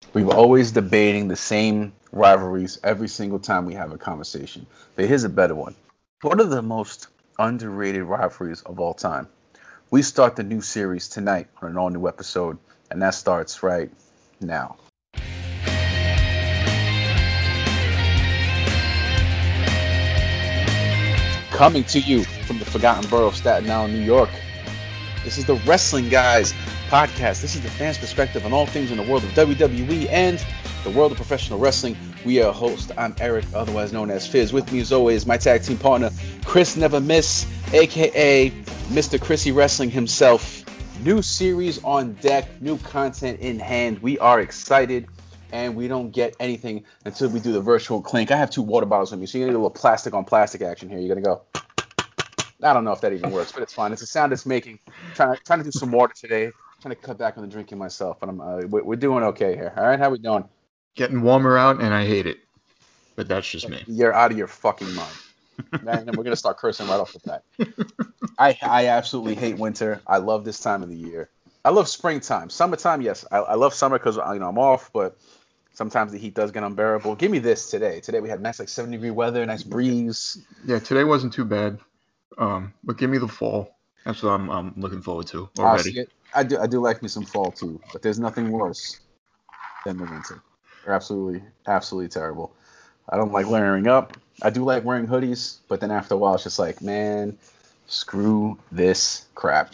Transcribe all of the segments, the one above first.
We've always debating the same rivalries every single time we have a conversation. But here's a better one. What are the most underrated rivalries of all time? We start the new series tonight on an all new episode, and that starts right now. Coming to you from the Forgotten Borough of Staten Island, New York. This is the Wrestling Guys podcast. This is the fans' perspective on all things in the world of WWE and the world of professional wrestling. We are host. I'm Eric, otherwise known as Fizz. With me, as always, my tag team partner, Chris Never Miss, aka Mr. Chrissy Wrestling himself. New series on deck, new content in hand. We are excited, and we don't get anything until we do the virtual clink. I have two water bottles with me, so you're gonna get a little plastic on plastic action here. You're gonna go. I don't know if that even works, but it's fine. It's a sound it's making. Trying to do some water today. Trying to cut back on the drinking myself, but we're doing okay here. All right, how we doing? Getting warmer out, and I hate it. But that's just me. You're out of your fucking mind. And we're gonna start cursing right off the bat. I absolutely hate winter. I love this time of the year. I love springtime. Summertime, yes. I love summer because I'm off, but sometimes the heat does get unbearable. Give me this today. Today we had nice 70-degree weather, nice breeze. Yeah, today wasn't too bad. But give me the fall. That's what I'm looking forward to already. I do like me some fall too, but there's nothing worse than the winter. They're absolutely terrible. I don't like layering up. I do like wearing hoodies, but then after a while, it's just like, man, screw this crap.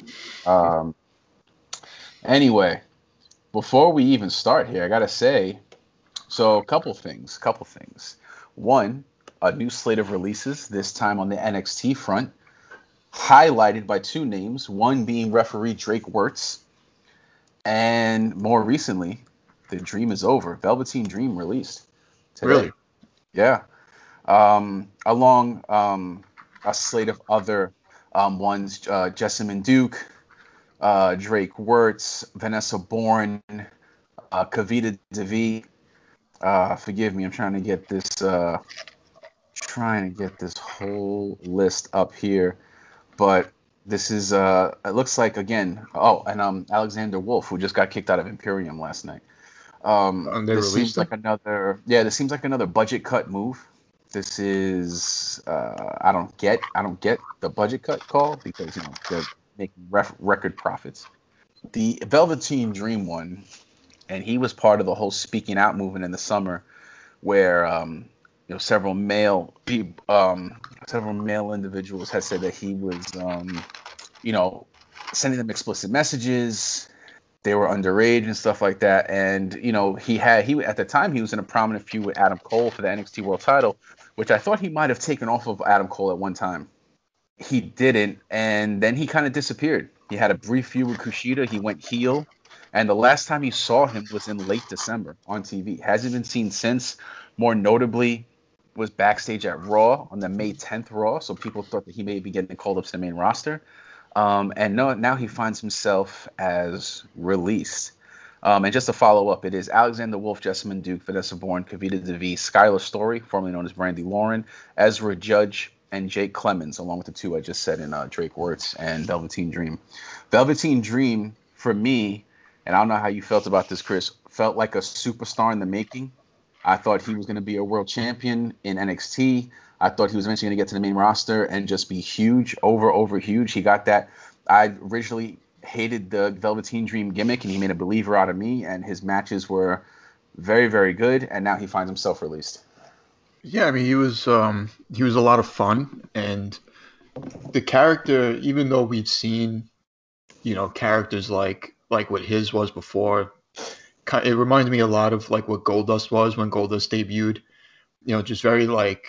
Anyway, before we even start here, I gotta say, so a couple things. One, a new slate of releases, this time on the NXT front, highlighted by two names, one being referee Drake Wuertz, and more recently, The Dream is Over. Velveteen Dream released today. Really? Yeah. Along a slate of other ones, Jessamine Duke, Drake Wuertz, Vanessa Bourne, Kavita Devi. Forgive me, I'm trying to get this whole list up here. But this is it looks like again. Oh, and Alexander Wolf, who just got kicked out of Imperium last night. This seems like another budget cut move. This is I don't get the budget cut call because they're making record profits. The Velveteen Dream one, and he was part of the whole speaking out movement in the summer, where several male individuals had said that he was sending them explicit messages. They were underage and stuff like that. And he at the time he was in a prominent feud with Adam Cole for the NXT World Title, which I thought he might have taken off of Adam Cole at one time. He didn't, and then he kind of disappeared. He had a brief feud with Kushida. He went heel, and the last time you saw him was in late December on TV. Hasn't been seen since. More notably, was backstage at Raw on the May 10th Raw, so people thought that he may be getting called up to the main roster. And now he finds himself as released. And just to follow up, it is Alexander Wolf, Jessamine Duke, Vanessa Bourne, Kavita Devi, Skylar Story, formerly known as Brandy Lauren, Ezra Judge, and Jake Clemens, along with the two I just said in Drake Wuertz and Velveteen Dream. Velveteen Dream, for me, and I don't know how you felt about this, Chris, felt like a superstar in the making. I thought he was going to be a world champion in NXT. I thought he was eventually going to get to the main roster and just be huge, over huge. He got that. I originally hated the Velveteen Dream gimmick, and he made a believer out of me, and his matches were very, very good, and now he finds himself released. Yeah, I mean, he was a lot of fun, and the character, even though we'd seen, characters like what his was before, it reminded me a lot of like what Goldust was when Goldust debuted. Just very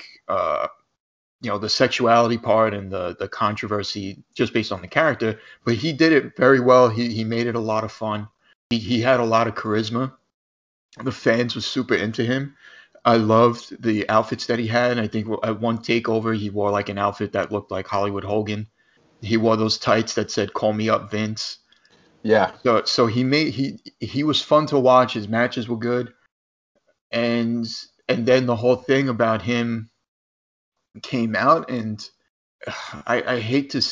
the sexuality part and the controversy just based on the character. But he did it very well. He made it a lot of fun. He had a lot of charisma. The fans were super into him. I loved the outfits that he had. And I think at one takeover, he wore like an outfit that looked like Hollywood Hogan. He wore those tights that said "Call me up, Vince." Yeah. So he was fun to watch. His matches were good, and then the whole thing about him came out, and I hate to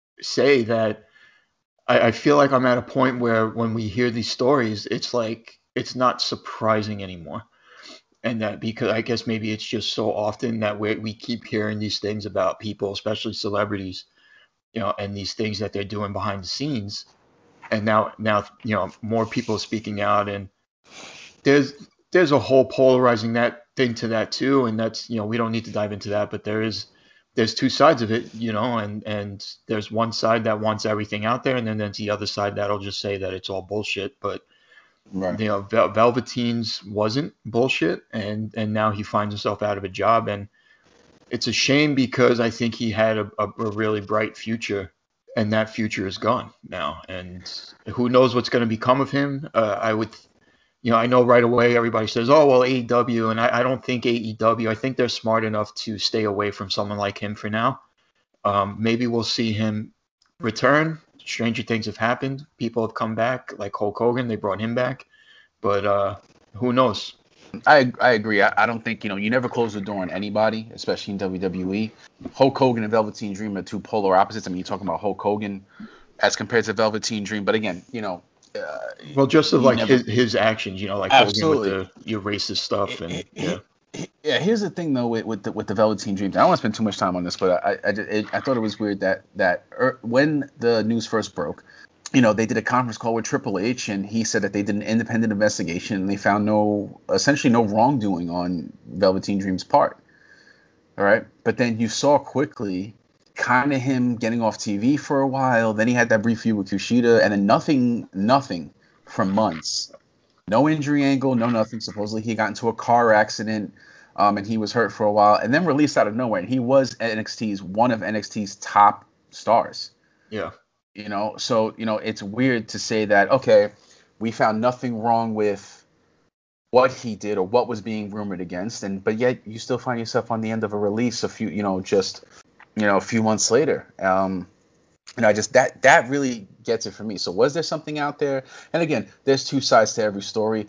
say that I feel like I'm at a point where when we hear these stories, it's like it's not surprising anymore. And that because I guess maybe it's just so often that we keep hearing these things about people, especially celebrities, and these things that they're doing behind the scenes. And now more people speaking out, and there's there's a whole polarizing that thing to that too, and that's we don't need to dive into that, but there's two sides of it, and there's one side that wants everything out there, and then there's the other side that'll just say that it's all bullshit. But Right. Velveteen's wasn't bullshit, and now he finds himself out of a job, and it's a shame because I think he had a really bright future, and that future is gone now, and who knows what's going to become of him. I would, I know right away everybody says, oh well, AEW, and I don't think AEW. I think they're smart enough to stay away from someone like him for now. Maybe we'll see him return. Stranger things have happened. People have come back, like Hulk Hogan. They brought him back, but who knows? I agree. I don't think, you never close the door on anybody, especially in WWE. Hulk Hogan and Velveteen Dream are two polar opposites. I mean, you're talking about Hulk Hogan as compared to Velveteen Dream, but again, Well, just of he like never. his actions, like Hogan with Absolutely. the racist stuff, and yeah. Yeah, here's the thing though with the Velveteen Dreams. I don't want to spend too much time on this, but I thought it was weird that when the news first broke, they did a conference call with Triple H, and he said that they did an independent investigation and they found essentially no wrongdoing on Velveteen Dream's part. All right, but then you saw quickly kind of him getting off TV for a while. Then he had that brief feud with Kushida, and then nothing for months. No injury angle, no nothing. Supposedly he got into a car accident, and he was hurt for a while, and then released out of nowhere. And he was one of NXT's top stars. Yeah. So it's weird to say that, okay, we found nothing wrong with what he did or what was being rumored against, but yet you still find yourself on the end of a release a few months later. I just that really gets it for me. So was there something out there? And again, there's two sides to every story.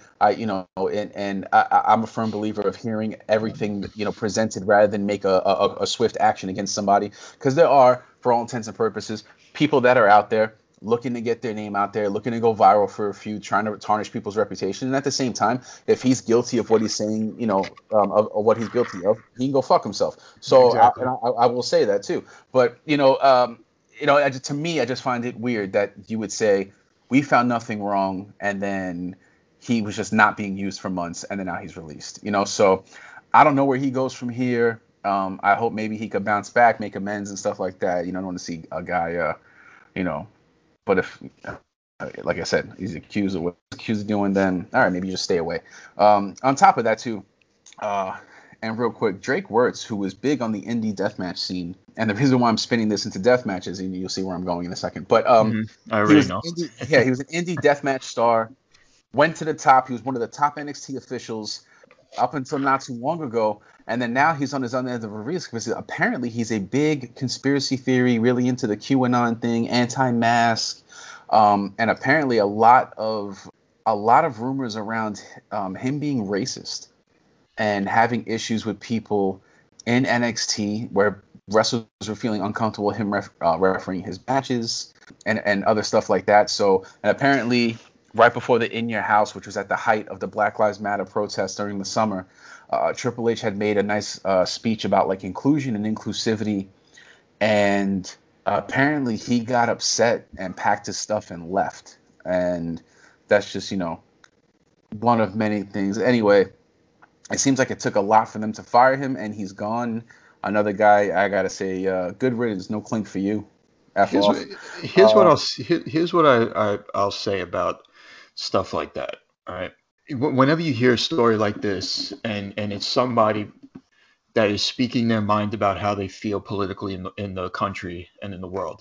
I'm a firm believer of hearing everything presented rather than make a swift action against somebody, because there are, for all intents and purposes, people that are out there looking to get their name out there, looking to go viral for a few, trying to tarnish people's reputation. And at the same time, if he's guilty of what he's saying, of what he's guilty of, he can go fuck himself. So Exactly. I will say that too. But to me, I just find it weird that you would say we found nothing wrong, and then he was just not being used for months, and then now he's released. So I don't know where he goes from here. I hope maybe he could bounce back, make amends and stuff like that. I don't want to see a guy, But if, like I said, he's accused of what he's accused of doing, then all right, maybe you just stay away. On top of that too, and real quick, Drake Wirtz, who was big on the indie deathmatch scene, and the reason why I'm spinning this into deathmatches, and you'll see where I'm going in a second. But I already know. he was an indie deathmatch star. Went to the top. He was one of the top NXT officials up until not too long ago, and then now he's on his own end of a release because apparently he's a big conspiracy theory, really into the QAnon thing, anti-mask, and apparently a lot of rumors around him being racist and having issues with people in NXT where wrestlers were feeling uncomfortable with him refereeing his matches and other stuff like that. So, and apparently right before the In Your House, which was at the height of the Black Lives Matter protests during the summer, Triple H had made a nice speech about like inclusion and inclusivity, and apparently he got upset and packed his stuff and left. And that's just, one of many things. Anyway, it seems like it took a lot for them to fire him, and he's gone. Another guy, I gotta say, good riddance, no clink for you. Here's what I'll say about stuff like that. All right. Whenever you hear a story like this, and it's somebody that is speaking their mind about how they feel politically in the country and in the world,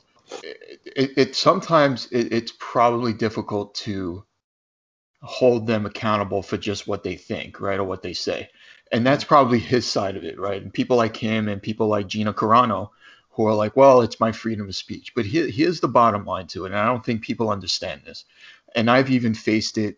sometimes it's probably difficult to hold them accountable for just what they think, right, or what they say. And that's probably his side of it, right? And people like him and people like Gina Carano, who are like, well, it's my freedom of speech. But here's the bottom line to it, and I don't think people understand this. And I've even faced it.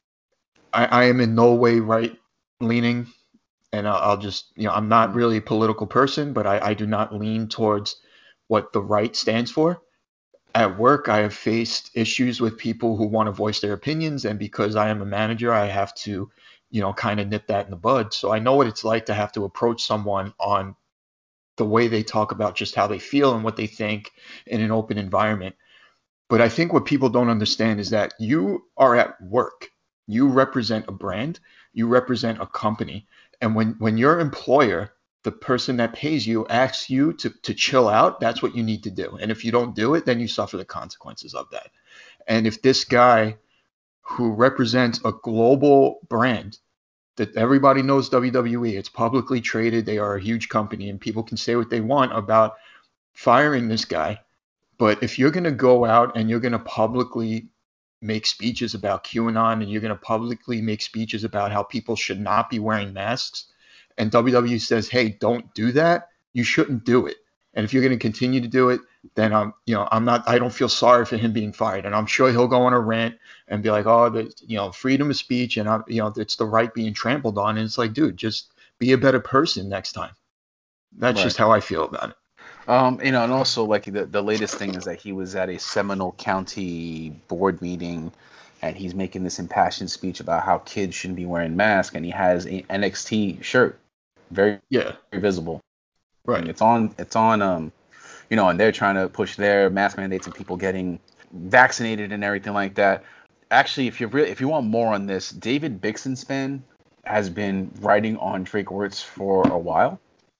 I am in no way right leaning, and I'll just, I'm not really a political person, but I do not lean towards what the right stands for. at work, I have faced issues with people who want to voice their opinions, and because I am a manager, I have to, kind of nip that in the bud. So I know what it's like to have to approach someone on the way they talk about just how they feel and what they think in an open environment. But I think what people don't understand is that you are at work. You represent a brand, you represent a company. And when your employer, the person that pays you, asks you to chill out, that's what you need to do. And if you don't do it, then you suffer the consequences of that. And if this guy who represents a global brand that everybody knows WWE, it's publicly traded, they are a huge company, and people can say what they want about firing this guy. But if you're going to go out and you're going to publicly make speeches about QAnon and you're going to publicly make speeches about how people should not be wearing masks, and WWE says, hey, don't do that, you shouldn't do it. And if you're going to continue to do it, then I don't feel sorry for him being fired. And I'm sure he'll go on a rant and be like, oh, freedom of speech and, it's the right being trampled on. And it's like, dude, just be a better person next time. That's just how I feel about it. And also like the latest thing is that he was at a Seminole County board meeting, and he's making this impassioned speech about how kids shouldn't be wearing masks, and he has a NXT shirt, very visible. Right. And it's on, and they're trying to push their mask mandates and people getting vaccinated and everything like that. Actually, if you want more on this, David Bixenspan has been writing on Drake Wuertz for a while.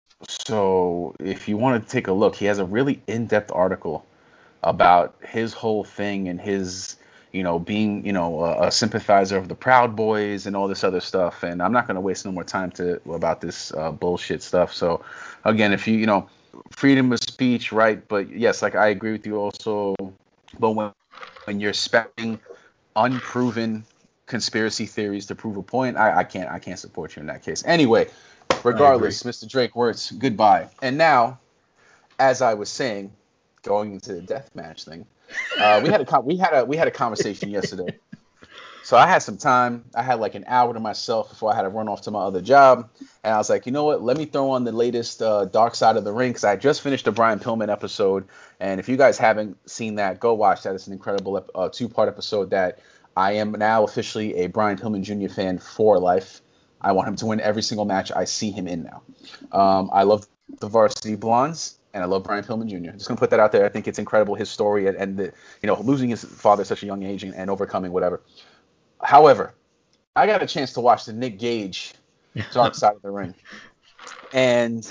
So if you want to take a look, he has a really in-depth article about his whole thing and his, being, a sympathizer of the Proud Boys and all this other stuff. And I'm not going to waste no more time about this bullshit stuff. So again, if you, freedom of speech, right? But yes, like I agree with you also. But when you're spouting unproven conspiracy theories to prove a point, I can't support you in that case. Anyway, regardless, Mr. Drake Wuertz, goodbye. And now, as I was saying, going into the deathmatch thing, we had a conversation yesterday. So I had some time. I had like an hour to myself before I had to run off to my other job, and I was like, you know what? Let me throw on the latest Dark Side of the Ring, because I just finished the Brian Pillman episode, and if you guys haven't seen that, go watch that. It's an incredible 2-part episode that I am now officially a Brian Pillman Jr. fan for life. I want him to win every single match I see him in now. I love the Varsity Blondes, and I love Brian Pillman Jr. Just gonna put that out there. I think it's incredible, his story and the, losing his father at such a young age and overcoming whatever. However, I got a chance to watch the Nick Gage Dark Side of the Ring, and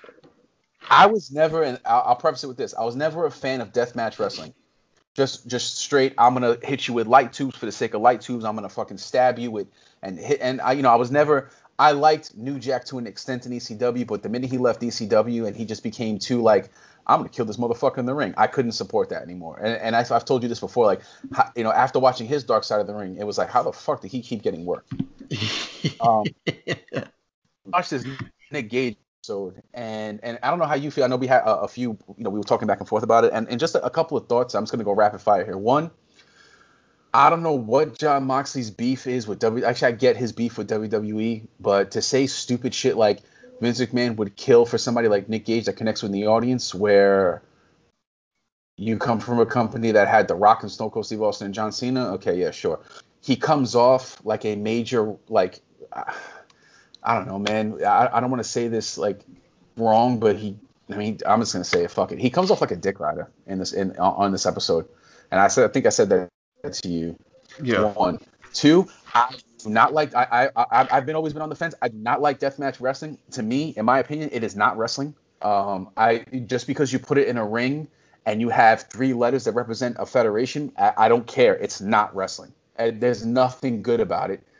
I was never, and I'll preface it with this: I was never a fan of deathmatch wrestling. Just straight, I'm gonna hit you with light tubes for the sake of light tubes. I'm gonna fucking stab you with and hit. And I was never. I liked New Jack to an extent in ECW, but the minute he left ECW and he just became too like, I'm gonna kill this motherfucker in the ring, I couldn't support that anymore. And I've told you this before, like, after watching his Dark Side of the Ring, it was like, how the fuck did he keep getting work? Watch this Nick Gage episode, and I don't know how you feel. I know we had a few, we were talking back and forth about it, and just a couple of thoughts. I'm just gonna go rapid fire here. One, I don't know what Jon Moxley's beef is with WWE. Actually, I get his beef with WWE, but to say stupid shit like Vince McMahon would kill for somebody like Nick Gage that connects with the audience, where you come from a company that had The Rock and Stone Cold Steve Austin and John Cena. Okay, yeah, sure. He comes off like a major, like, I don't know, man. I don't want to say this like wrong, but I'm just gonna say it. Fuck it. He comes off like a dick rider on this episode, and I think I said that to you. Yeah. 1, 2. I do not like. I've always been on the fence. I do not like deathmatch wrestling. To me, in my opinion, it is not wrestling. Just because you put it in a ring and you have 3 letters that represent a federation, I don't care. It's not wrestling. There's nothing good about it.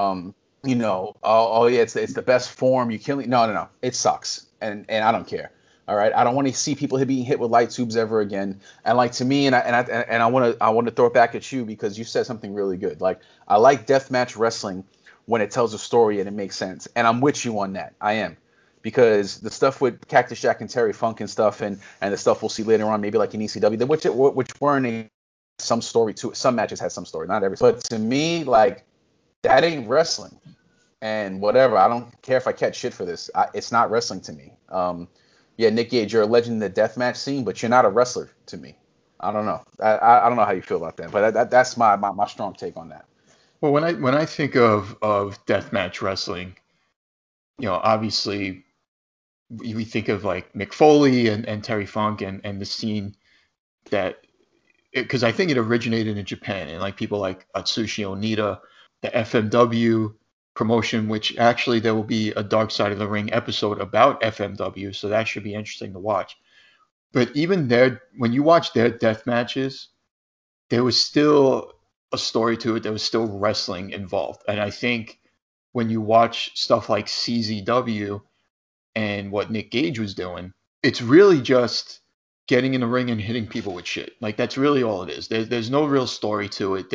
Oh yeah, it's the best form. You kill me. No. It sucks, and I don't care. All right, I don't want to see people being hit with light tubes ever again. And like, to me, I want to throw it back at you, because you said something really good. Like, I like deathmatch wrestling when it tells a story and it makes sense. And I'm with you on that. I am, because the stuff with Cactus Jack and Terry Funk and stuff, and the stuff we'll see later on, maybe like in ECW, which weren't some story to it. Some matches had some story, not every. But to me, like, that ain't wrestling. And whatever, I don't care if I catch shit for this. It's not wrestling to me. Yeah, Nick Gage, you're a legend in the deathmatch scene, but you're not a wrestler to me. I don't know. I don't know how you feel about that, but that's my strong take on that. Well, when I think of deathmatch wrestling, obviously we think of like Mick Foley and Terry Funk and the scene that, because I think it originated in Japan, and like people like Atsushi Onita, the FMW promotion, which actually there will be a Dark Side of the Ring episode about FMW, so that should be interesting to watch. But even there, when you watch their death matches, there was still a story to it. There was still wrestling involved, and I think when you watch stuff like CZW and what Nick Gage was doing, it's really just getting in the ring and hitting people with shit. Like that's really all it is. There's no real story to it.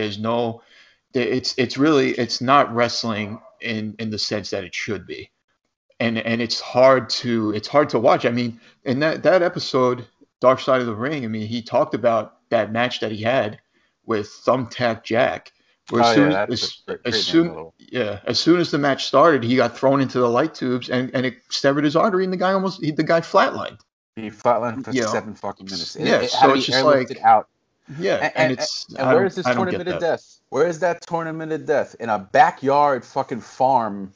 It's not wrestling in the sense that it should be. And it's hard to watch. I mean, in that episode, Dark Side of the Ring, I mean, he talked about that match that he had with Thumbtack Jack, where Oh yeah, that's a great name. as soon as the match started, he got thrown into the light tubes and it severed his artery, and the guy flatlined. He flatlined for You know, 7 fucking minutes. yeah. It had So to it's be just airlifted like, out. yeah, and it's And I where don't is this I don't get tournament of that. death? Where is that tournament of death? In a backyard fucking farm,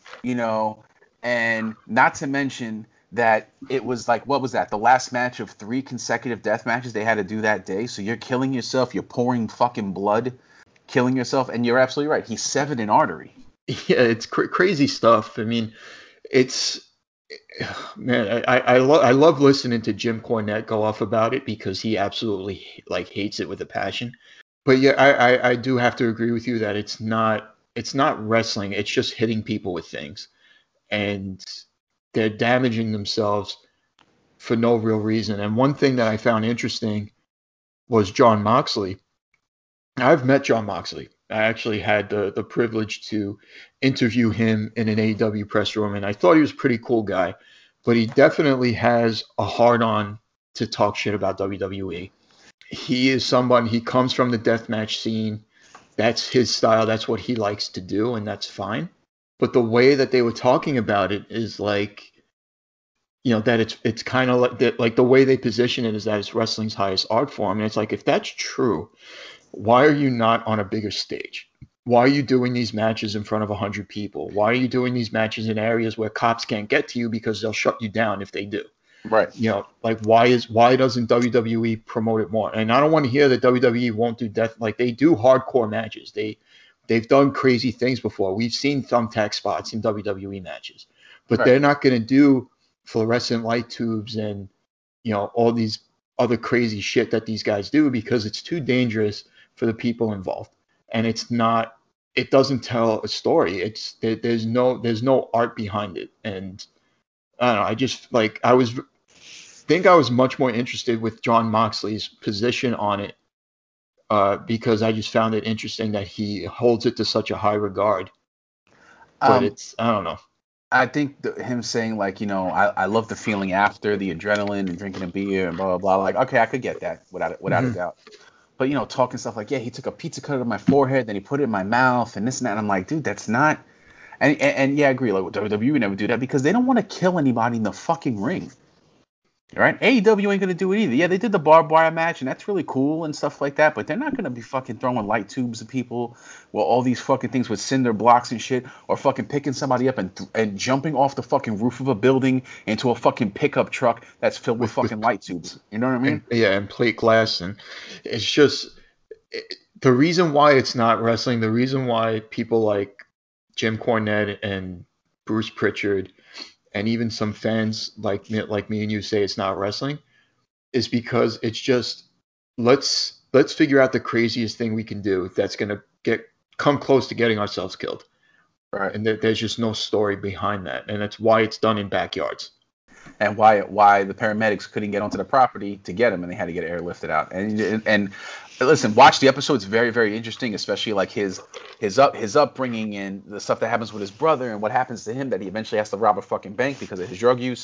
and not to mention that it was like, what was that? The last match of 3 consecutive death matches they had to do that day. So you're killing yourself, you're pouring fucking blood, killing yourself, and you're absolutely right. He severed an artery. Yeah, it's crazy stuff. I mean, it's man, I love listening to Jim Cornette go off about it because he absolutely like hates it with a passion. But yeah, I do have to agree with you that it's not wrestling. It's just hitting people with things, and they're damaging themselves for no real reason. And one thing that I found interesting was John Moxley. I've met John Moxley. I actually had the privilege to interview him in an AEW press room, and I thought he was a pretty cool guy. But he definitely has a hard on to talk shit about WWE. He comes from the deathmatch scene. That's his style. That's what he likes to do, and that's fine. But the way that they were talking about it is like, that it's kind of like that, like the way they position it is that it's wrestling's highest art form. And it's like, if that's true, why are you not on a bigger stage? Why are you doing these matches in front of 100 people? Why are you doing these matches in areas where cops can't get to you because they'll shut you down if they do? Right. Like why doesn't WWE promote it more? And I don't want to hear that WWE won't do death. Like they do hardcore matches. They've done crazy things before. We've seen thumbtack spots in WWE matches, but Right. they're not going to do fluorescent light tubes and all these other crazy shit that these guys do because it's too dangerous for the people involved, and it doesn't tell a story. There's no art behind it, and I don't know. I just like I was much more interested with John Moxley's position on it, because I just found it interesting that he holds it to such a high regard. But Um, I don't know. I think him saying like, I love the feeling after the adrenaline and drinking a beer and blah blah blah. Like, okay, I could get that without a Mhm. doubt. But talking stuff like, yeah, he took a pizza cut out of my forehead, then he put it in my mouth, and this and that. And I'm like, dude, that's not. And yeah, I agree. Like WWE would never do that because they don't want to kill anybody in the fucking ring. Right? AEW ain't gonna do it either. Yeah, they did the barbed wire match, and that's really cool and stuff like that. But they're not gonna be fucking throwing light tubes at people, well, all these fucking things with cinder blocks and shit, or fucking picking somebody up and jumping off the fucking roof of a building into a fucking pickup truck that's filled with with fucking light tubes. You know what I mean? and plate glass, and it's just the reason why it's not wrestling. The reason why people like Jim Cornette and Bruce Pritchard and even some fans like me and you say it's not wrestling is because it's just let's figure out the craziest thing we can do that's gonna come close to getting ourselves killed. Right. And there's just no story behind that, and that's why it's done in backyards. And why the paramedics couldn't get onto the property to get him, and they had to get airlifted out. And listen, watch the episode. It's very very interesting, especially like his upbringing and the stuff that happens with his brother and what happens to him that he eventually has to rob a fucking bank because of his drug use.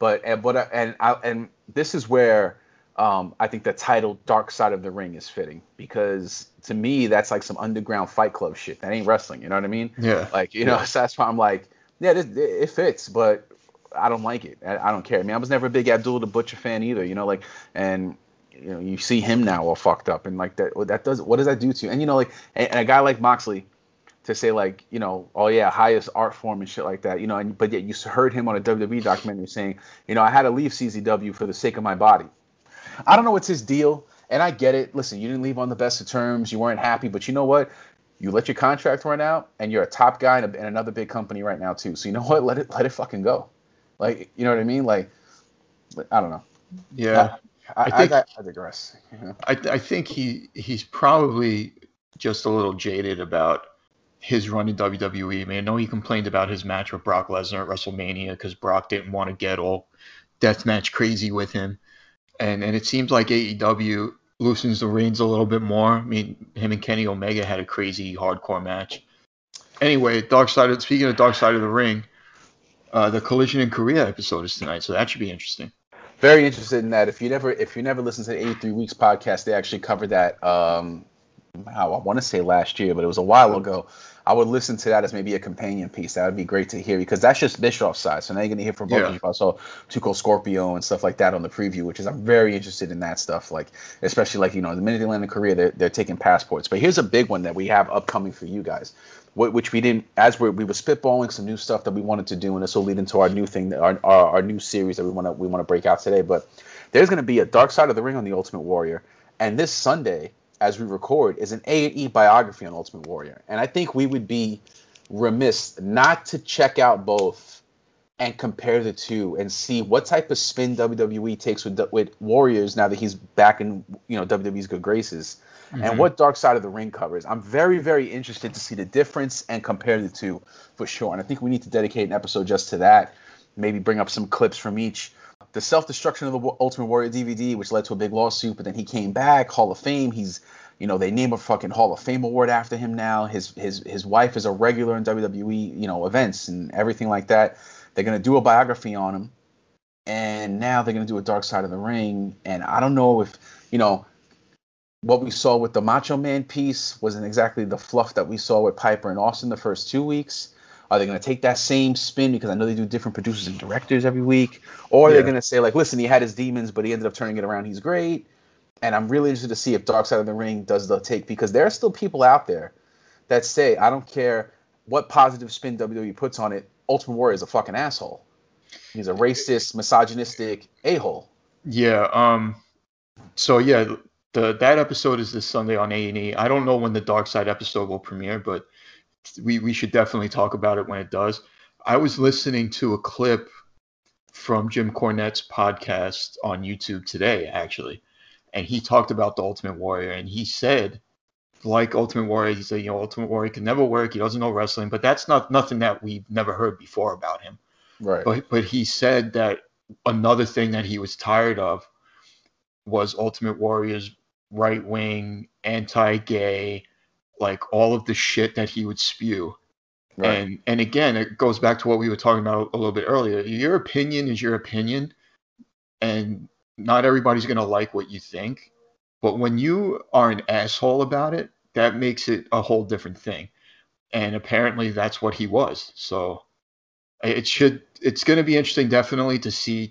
And this is where I think the title "Dark Side of the Ring" is fitting because to me that's like some underground Fight Club shit. That ain't wrestling. You know what I mean? Yeah. Like Yeah. so that's why I'm like, yeah, it fits, but I don't like it. I don't care. I mean, I was never a big Abdullah the Butcher fan either. Like, and you see him now all fucked up, and like that does what does that do to you? And like and a guy like Moxley to say like oh yeah, highest art form and shit like that, and but yet you heard him on a WWE documentary saying, I had to leave CZW for the sake of my body. I don't know what's his deal, and I get it. Listen, you didn't leave on the best of terms, you weren't happy, but you know what? You let your contract run out, and you're a top guy in another big company right now too. So you know what? Let it fucking go. Like, you know what I mean? Like, I don't know. Yeah, I digress. I think he's probably just a little jaded about his run in WWE. I mean, I know he complained about his match with Brock Lesnar at WrestleMania because Brock didn't want to get all deathmatch crazy with him, and it seems like AEW loosens the reins a little bit more. I mean, him and Kenny Omega had a crazy hardcore match. Anyway, speaking of Dark Side of the Ring, the Collision in Korea episode is tonight, so that should be interesting. Very interested in that. If you never listened to the 83 Weeks podcast, they actually covered that. I want to say last year, but it was a while ago. I would listen to that as maybe a companion piece. That would be great to hear because that's just Bischoff's side. So now you're going to hear from both of you. I saw Tuco Scorpio and stuff like that on the preview, which is I'm very interested in that stuff. Like, especially like, the minute they land in Korea, they're taking passports. But here's a big one that we have upcoming for you guys, which we didn't, as we were spitballing some new stuff that we wanted to do, and this will lead into our new thing, our new series that we want to break out today. But there's going to be a Dark Side of the Ring on the Ultimate Warrior, and this Sunday, as we record, is an A&E biography on Ultimate Warrior. And I think we would be remiss not to check out both and compare the two and see what type of spin WWE takes with Warriors now that he's back in WWE's good graces, and what Dark Side of the Ring covers. I'm very, very interested to see the difference and compare the two for sure. And I think we need to dedicate an episode just to that, maybe bring up some clips from each. The self-destruction of the Ultimate Warrior DVD, which led to a big lawsuit, but then he came back, Hall of Fame. He's, they name a fucking Hall of Fame award after him now. His wife is a regular in WWE, events and everything like that. They're going to do a biography on him, and now they're going to do a Dark Side of the Ring. And I don't know if, what we saw with the Macho Man piece wasn't exactly the fluff that we saw with Piper and Austin the first 2 weeks. Are they going to take that same spin because I know they do different producers and directors every week? Or they're going to say, like, listen, he had his demons, but he ended up turning it around. He's great. And I'm really interested to see if Dark Side of the Ring does the take, because there are still people out there that say, I don't care what positive spin WWE puts on it, Ultimate Warrior is a fucking asshole. He's a racist, misogynistic a-hole. Yeah. So, yeah, that episode is this Sunday on A&E. I don't know when the Dark Side episode will premiere, but we should definitely talk about it when it does. I was listening to a clip from Jim Cornette's podcast on YouTube today, actually, and he talked about the Ultimate Warrior, and he said, like Ultimate Warrior, he said, Ultimate Warrior can never work. He doesn't know wrestling, but that's nothing that we've never heard before about him. Right. But he said that another thing that he was tired of was Ultimate Warrior's right-wing, anti-gay, like all of the shit that he would spew. Right. And again, it goes back to what we were talking about a little bit earlier. Your opinion is your opinion, and not everybody's going to like what you think. But when you are an asshole about it, that makes it a whole different thing. And apparently that's what he was. So it's going to be interesting, definitely, to see.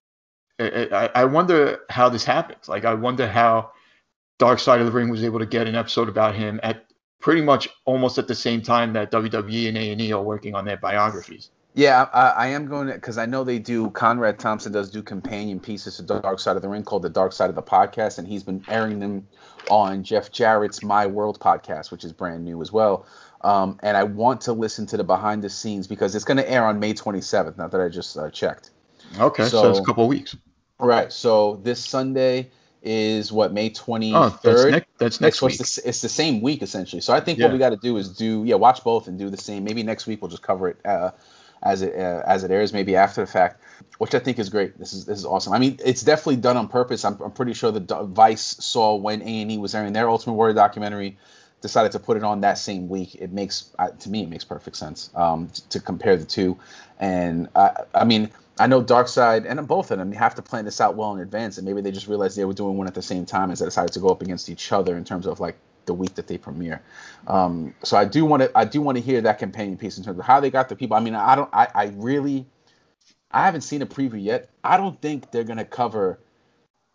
I wonder how this happens. Like, I wonder how Dark Side of the Ring was able to get an episode about him at pretty much almost at the same time that WWE and A&E are working on their biographies. Yeah, I am going to, because I know they do, Conrad Thompson does do companion pieces to Dark Side of the Ring called The Dark Side of the Podcast, and he's been airing them on Jeff Jarrett's My World podcast, which is brand new as well. And I want to listen to the behind the scenes because it's going to air on May 27th, now that I just checked. Okay, so it's a couple of weeks. Right, so this Sunday is what, May 23rd? Oh, that's next week. It's the same week, essentially. So I think what we got to do is watch both and do the same. Maybe next week we'll just cover it as it airs, maybe after the fact, which I think is great. This is awesome. I mean, it's definitely done on purpose. I'm pretty sure the Vice saw when A&E was airing their Ultimate Warrior documentary, decided to put it on that same week. It makes, to me, it makes perfect sense to compare the two. And I mean, I know Dark Side and both of them, you have to plan this out well in advance, and maybe they just realized they were doing one at the same time as they decided to go up against each other in terms of like the week that they premiere. So I do want to hear that companion piece in terms of how they got the people. I mean, I haven't seen a preview yet. I don't think they're gonna cover.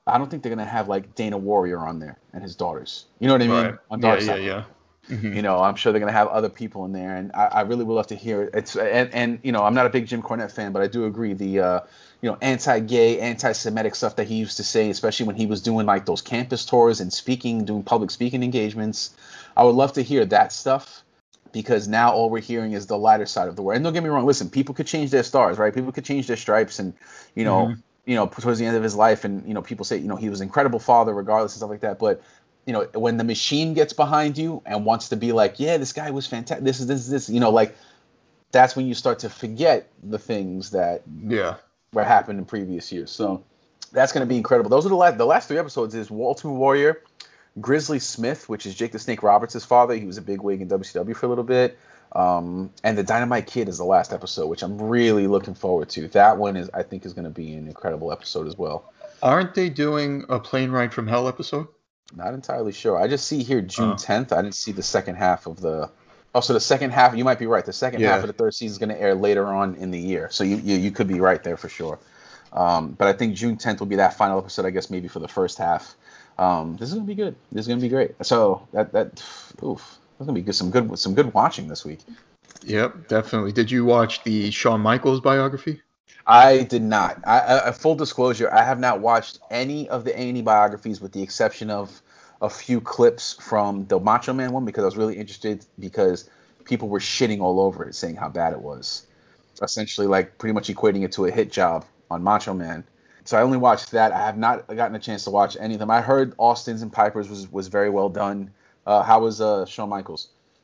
I don't think they're gonna have like Dana Warrior on there and his daughters. You know what I Right. mean? On Yeah, Dark yeah, Side. yeah. Hmm. You know, I'm sure they're gonna have other people in there, and I really would love to hear it. It's and you know, I'm not a big Jim Cornette fan, but I do agree the anti-gay, anti-Semitic stuff that he used to say, especially when he was doing like those campus tours and speaking, doing public speaking engagements. I would love to hear that stuff because now all we're hearing is the lighter side of the word. And don't get me wrong, listen, people could change their stars, right? People could change their stripes, and you know, Hmm. towards the end of his life, and people say, he was an incredible father, regardless and stuff like that. But when the machine gets behind you and wants to be like, yeah, this guy was fantastic, this, like that's when you start to forget the things that Yeah. were happened in previous years. So that's going to be incredible. Those are the last three episodes is Ultimate Warrior, Grizzly Smith, which is Jake the Snake Roberts' father. He was a big wig in WCW for a little bit. And the Dynamite Kid is the last episode, which I'm really looking forward to. That one I think is going to be an incredible episode as well. Aren't they doing a Plane Ride from Hell episode? Not entirely sure. I just see here June Oh. 10th. I didn't see the second half of the. Oh, so the second half. You might be right. The second half Yeah. of the third season is going to air later on in the year. So you could be right there for sure. But I think June 10th will be that final episode. I guess maybe for the first half. This is going to be good. This is going to be great. So that's gonna be good. Some good watching this week. Yep, definitely. Did you watch the Shawn Michaels biography? I did not. Full disclosure, I have not watched any of the A&E biographies with the exception of a few clips from the Macho Man one because I was really interested because people were shitting all over it, saying how bad it was. Essentially, like pretty much equating it to a hit job on Macho Man. So I only watched that. I have not gotten a chance to watch any of them. I heard Austin's and Piper's was very well done. How was Shawn Michaels?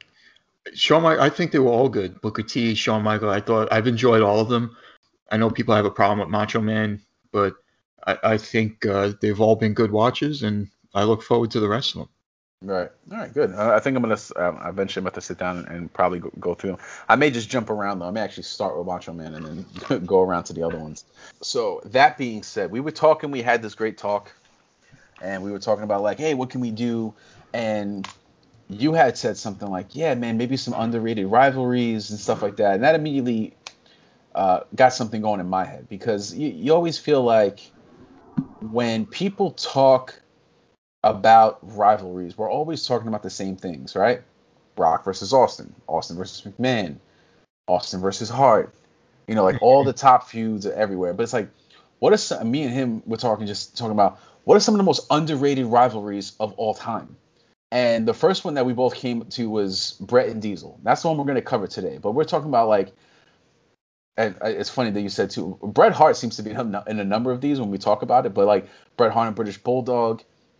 I think they were all good. Booker T, Shawn Michaels. I've enjoyed all of them. I know people have a problem with Macho Man, but I think they've all been good watches, and I look forward to the rest of them. Right. All right. Good. I think I'm gonna eventually I'm going to sit down and probably go through them. I may just jump around though. I may actually start with Macho Man and then go around to the other ones. So that being said, we were talking. We had this great talk, and we were talking about like, hey, what can we do? And you had said something like, yeah, man, maybe some underrated rivalries and stuff like that. And that immediately got something going in my head because you always feel like when people talk about rivalries, we're always talking about the same things, right? Brock versus Austin, Austin versus McMahon, Austin versus Hart. Like all the top feuds are everywhere. But it's like, what are some, me and him were talking about what are some of the most underrated rivalries of all time? And the first one that we both came to was Bret and Diesel. That's the one we're going to cover today. But we're talking about like, and it's funny that you said too. Bret Hart seems to be in a number of these when we talk about it. But like Bret Hart and British Bulldog,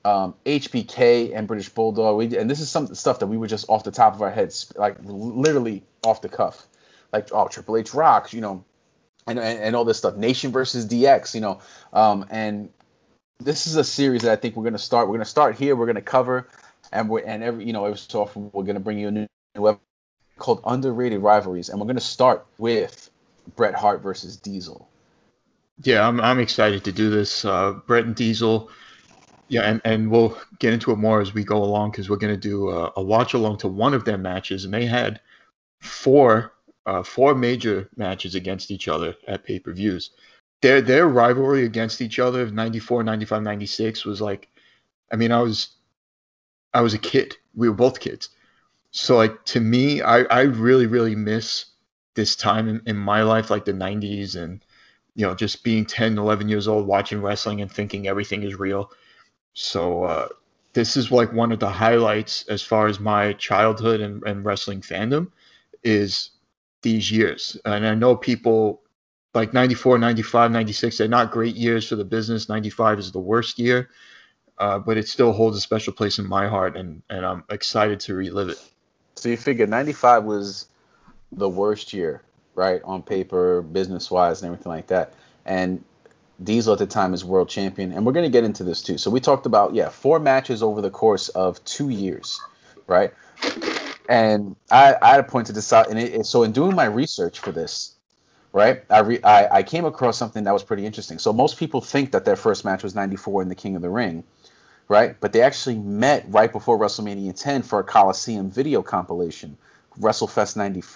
HBK and British Bulldog, and this is some stuff that we were just off the top of our heads, like literally off the cuff, like Triple H Rock, and all this stuff, Nation versus DX, and this is a series that I think we're gonna start. We're gonna start here. We're gonna cover, and every so often we're gonna bring you a new episode called Underrated Rivalries, and we're gonna start with Bret Hart versus Diesel. Yeah, I'm excited to do this. Bret and Diesel. Yeah, and we'll get into it more as we go along because we're going to do a watch along to one of their matches, and they had four major matches against each other at pay-per-views. Their rivalry against each other of 94, 95, 96 was like, I mean, I was a kid. We were both kids. So like to me, I really, really miss this time in my life, like the 90s and, just being 10, 11 years old, watching wrestling and thinking everything is real. So this is like one of the highlights as far as my childhood and wrestling fandom is these years. And I know people like 94, 95, 96, they're not great years for the business. 95 is the worst year, but it still holds a special place in my heart, and I'm excited to relive it. So you figure 95 was the worst year, right? On paper, business-wise, and everything like that. And Diesel at the time is world champion, and we're going to get into this too. So we talked about 4 matches over the course of 2 years, right? And I had a point to decide, and so in doing my research for this, right, I came across something that was pretty interesting. So most people think that their first match was 94 in the King of the Ring, right? But they actually met right before WrestleMania 10 for a Coliseum video compilation, WrestleFest 94.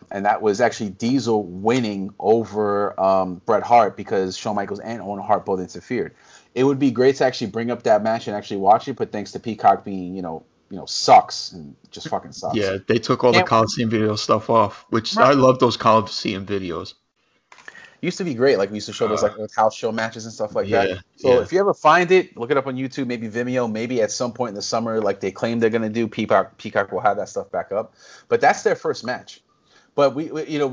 and that was actually Diesel winning over Bret Hart because Shawn Michaels and Owen Hart both interfered. It would be great to actually bring up that match and actually watch it, but thanks to Peacock being, sucks and just fucking sucks. Yeah, they took all the Can't- Coliseum video stuff off, which Right. I love those Coliseum videos. Used to be great. Like we used to show those like house show matches and stuff like Yeah, that. So yeah. if you ever find it, look it up on YouTube, maybe Vimeo, maybe at some point in the summer, like they claim they're gonna do. Peacock will have that stuff back up. But that's their first match. But we'd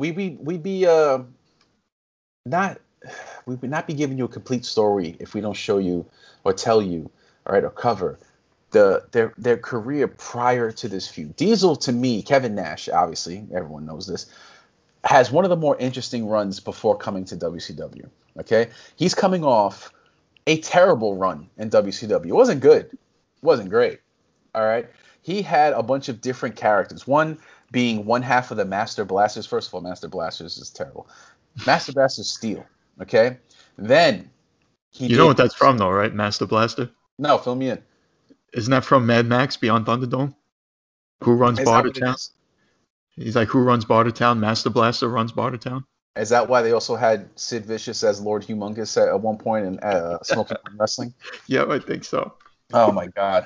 not be giving you a complete story if we don't show you or tell you, all right, or cover their career prior to this feud. Diesel, to me, Kevin Nash, obviously, everyone knows this, has one of the more interesting runs before coming to WCW. Okay, he's coming off a terrible run in WCW. It wasn't good, it wasn't great. All right, he had a bunch of different characters. One being one half of the Master Blasters. First of all, Master Blasters is terrible. Master Blasters Steel. Okay, then You know what that's from, though, right? Master Blaster. No, fill me in. Isn't that from Mad Max Beyond Thunderdome? Who runs Bartertown? He's like, who runs Bartertown? Master Blaster runs Bartertown. Is that why they also had Sid Vicious as Lord Humongous at one point in Smoking Wrestling? Yeah, I think so. Oh my God!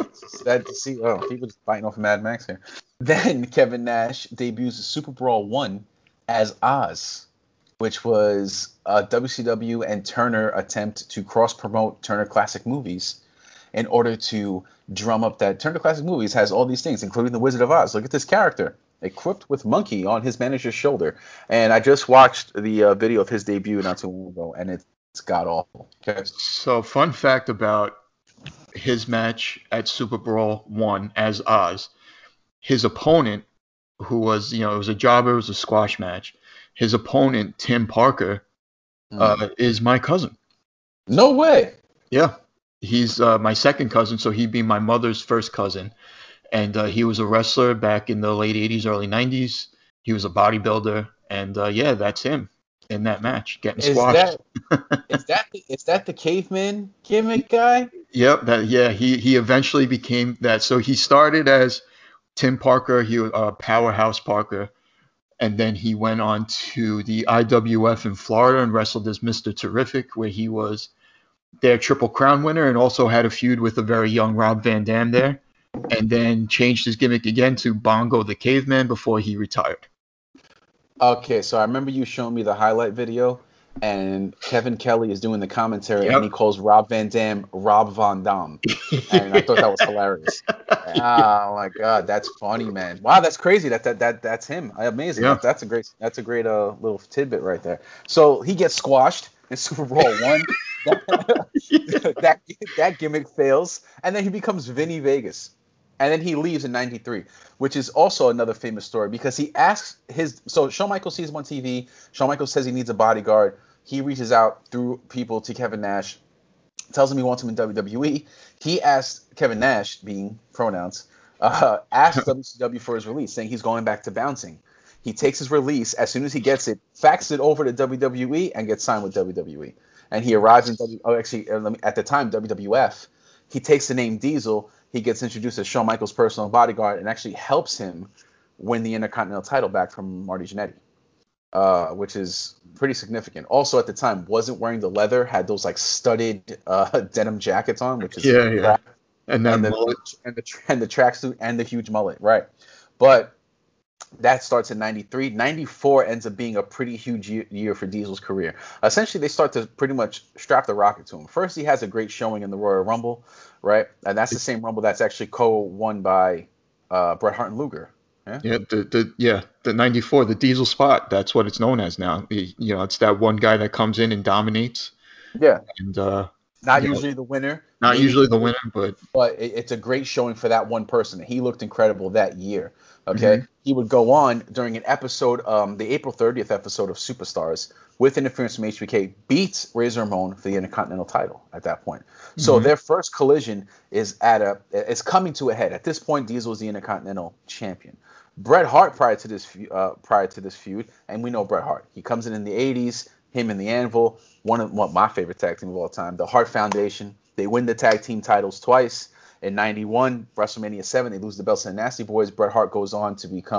People just biting off Mad Max here. Then Kevin Nash debuts Super Brawl 1 as Oz, which was a WCW and Turner attempt to cross-promote Turner Classic Movies in order to drum up that Turner Classic Movies has all these things, including the Wizard of Oz. Look at this character, equipped with monkey on his manager's shoulder. And I just watched the video of his debut not too long ago, and it's god-awful. Okay. So, fun fact about his match at Super Brawl 1 as Oz, his opponent, who was, it was a jobber, it was a squash match. His opponent, Tim Parker, is my cousin. No way. Yeah. He's my second cousin, so he'd be my mother's first cousin. And he was a wrestler back in the late 80s, early 90s. He was a bodybuilder. And, that's him in that match, getting squashed. Is that the caveman gimmick guy? Yep. He eventually became that. So he started as Tim Parker. He was Powerhouse Parker. And then he went on to the IWF in Florida and wrestled as Mr. Terrific, where he was their Triple Crown winner and also had a feud with a very young Rob Van Dam there. And then changed his gimmick again to Bongo the Caveman before he retired. Okay, so I remember you showing me the highlight video, and Kevin Kelly is doing the commentary, and he calls Rob Van Dam Rob Van Dam. And I thought that was hilarious. Oh my God, that's funny, man! Wow, that's crazy. That's him. Amazing. Yeah. That's a great little tidbit right there. So he gets squashed in Super Bowl 1. that gimmick fails, and then he becomes Vinny Vegas. And then he leaves in 93, which is also another famous story because he asks so Shawn Michaels sees him on TV. Shawn Michaels says he needs a bodyguard. He reaches out through people to Kevin Nash, tells him he wants him in WWE. He asked Kevin Nash, being pronouns, asked WCW for his release, saying he's going back to bouncing. He takes his release as soon as he gets it, faxes it over to WWE, and gets signed with WWE. And he arrives in at the time, WWF. He takes the name Diesel. He gets introduced as Shawn Michaels' personal bodyguard and actually helps him win the Intercontinental title back from Marty Jannetty, which is pretty significant. Also, at the time, wasn't wearing the leather, had those like studded denim jackets on, which is crap. And the tracksuit and the huge mullet, right? But that starts in 93. 94 ends up being a pretty huge year for Diesel's career. Essentially, they start to pretty much strap the rocket to him. First, he has a great showing in the Royal Rumble, right? And that's the same Rumble that's actually co-won by Bret Hart and Luger. Yeah, the 94, the Diesel spot. That's what it's known as now. It's that one guy that comes in and dominates. Yeah. And not usually the winner. Not usually the winner, but it's a great showing for that one person. He looked incredible that year. Okay, mm-hmm. He would go on during an episode, the April 30th episode of Superstars, with interference from HBK, beats Razor Ramon for the Intercontinental title at that point. Mm-hmm. So their first collision is it's coming to a head. At this point, Diesel is the Intercontinental champion. Bret Hart prior to this feud, and we know Bret Hart. He comes in the 80s. Him and the Anvil, one of my favorite tag team of all time, the Hart Foundation. They win the tag team titles twice. In 91, WrestleMania 7, they lose the belts to the Nasty Boys. Bret Hart goes on to become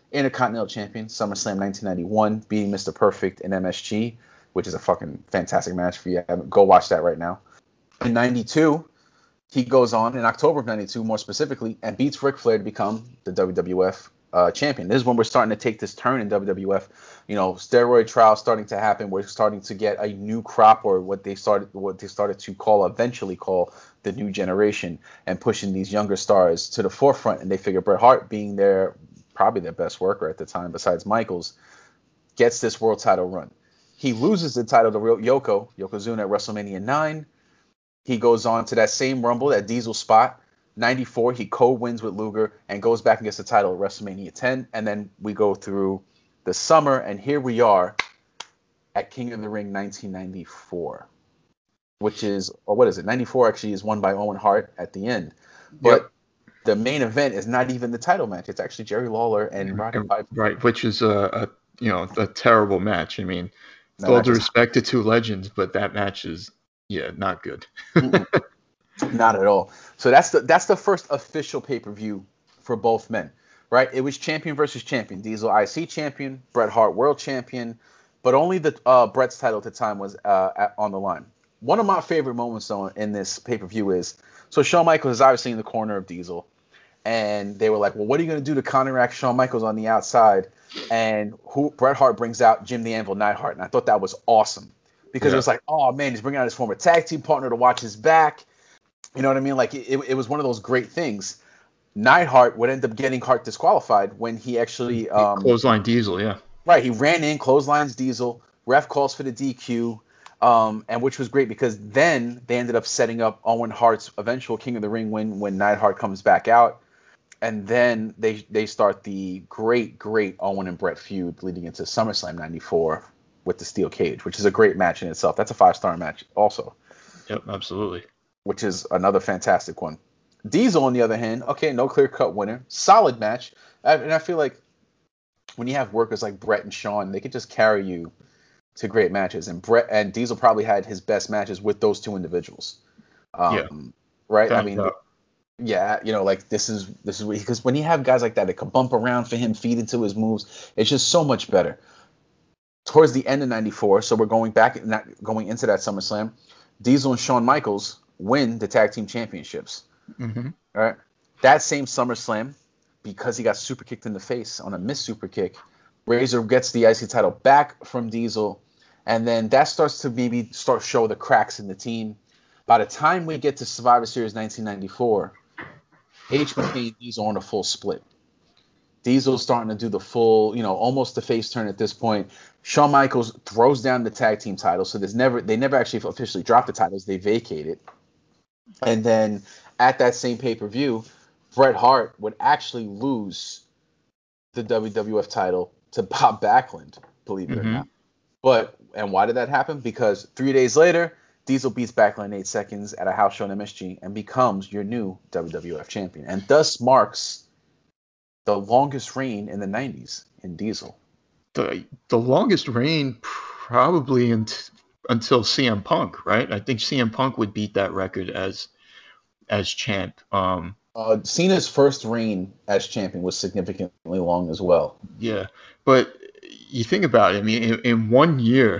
Intercontinental Champion, SummerSlam 1991, beating Mr. Perfect in MSG, which is a fucking fantastic match for you. Go watch that right now. In 92, he goes on in October of 92, more specifically, and beats Ric Flair to become the WWF champion. This is when we're starting to take this turn in WWF. You know, steroid trials starting to happen. We're starting to get a new crop, or what they started to eventually call the new generation, and pushing these younger stars to the forefront. And they figure Bret Hart, being probably their best worker at the time, besides Michaels, gets this world title run. He loses the title to Yokozuna at WrestleMania 9. He goes on to that same Rumble, that Diesel spot. 94, he co-wins with Luger and goes back and gets the title at WrestleMania 10. And then we go through the summer, and here we are at King of the Ring 1994, which is, or what is it? 94 actually is won by Owen Hart at the end. But the main event is not even the title match. It's actually Jerry Lawler and Roddy Piper. Right, which is a terrible match. I mean, with all due respect to two legends, but that match is not good. Not at all. So that's the first official pay-per-view for both men, right? It was champion versus champion. Diesel IC champion, Bret Hart world champion, but only the Bret's title at the time was on the line. One of my favorite moments though in this pay-per-view is, so Shawn Michaels is obviously in the corner of Diesel, and they were like, well, what are you going to do to counteract Shawn Michaels on the outside? And Bret Hart brings out Jim the Anvil Neidhart, and I thought that was awesome because it was like, oh man, he's bringing out his former tag team partner to watch his back. You know what I mean? Like, it was one of those great things. Neidhart would end up getting Hart disqualified when he actually clothesline Diesel, yeah. Right, he ran in, clotheslines Diesel, ref calls for the DQ, and which was great because then they ended up setting up Owen Hart's eventual King of the Ring win when Neidhart comes back out. And then they start the great Owen and Bret feud leading into SummerSlam 94 with the steel cage, which is a great match in itself. That's a 5-star match also. Yep, absolutely. Which is another fantastic one. Diesel, on the other hand, okay, no clear-cut winner. Solid match. And I feel like when you have workers like Bret and Shawn, they could just carry you to great matches. And Bret and Diesel probably had his best matches with those two individuals. Right? I mean, like this is because when you have guys like that can bump around for him, feed into his moves, it's just so much better. Towards the end of 94, so we're going into that SummerSlam, Diesel and Shawn Michaels win the tag team championships. Mm-hmm. All right. That same SummerSlam, because he got super kicked in the face on a missed super kick, Razor gets the IC title back from Diesel, and then that starts to show the cracks in the team. By the time we get to Survivor Series 1994, HBK and Diesel on a full split. Diesel's starting to do the full, almost the face turn at this point. Shawn Michaels throws down the tag team title, so they never actually officially drop the titles. They vacate it. And then at that same pay-per-view, Bret Hart would actually lose the WWF title to Bob Backlund, believe it or not. And why did that happen? Because 3 days later, Diesel beats Backlund in 8 seconds at a house show in MSG and becomes your new WWF champion, and thus marks the longest reign in the 90s in Diesel. The longest reign probably until CM Punk, right? I think CM Punk would beat that record as champ. Cena's first reign as champion was significantly long as well. Yeah, but you think about it. I mean, in 1 year,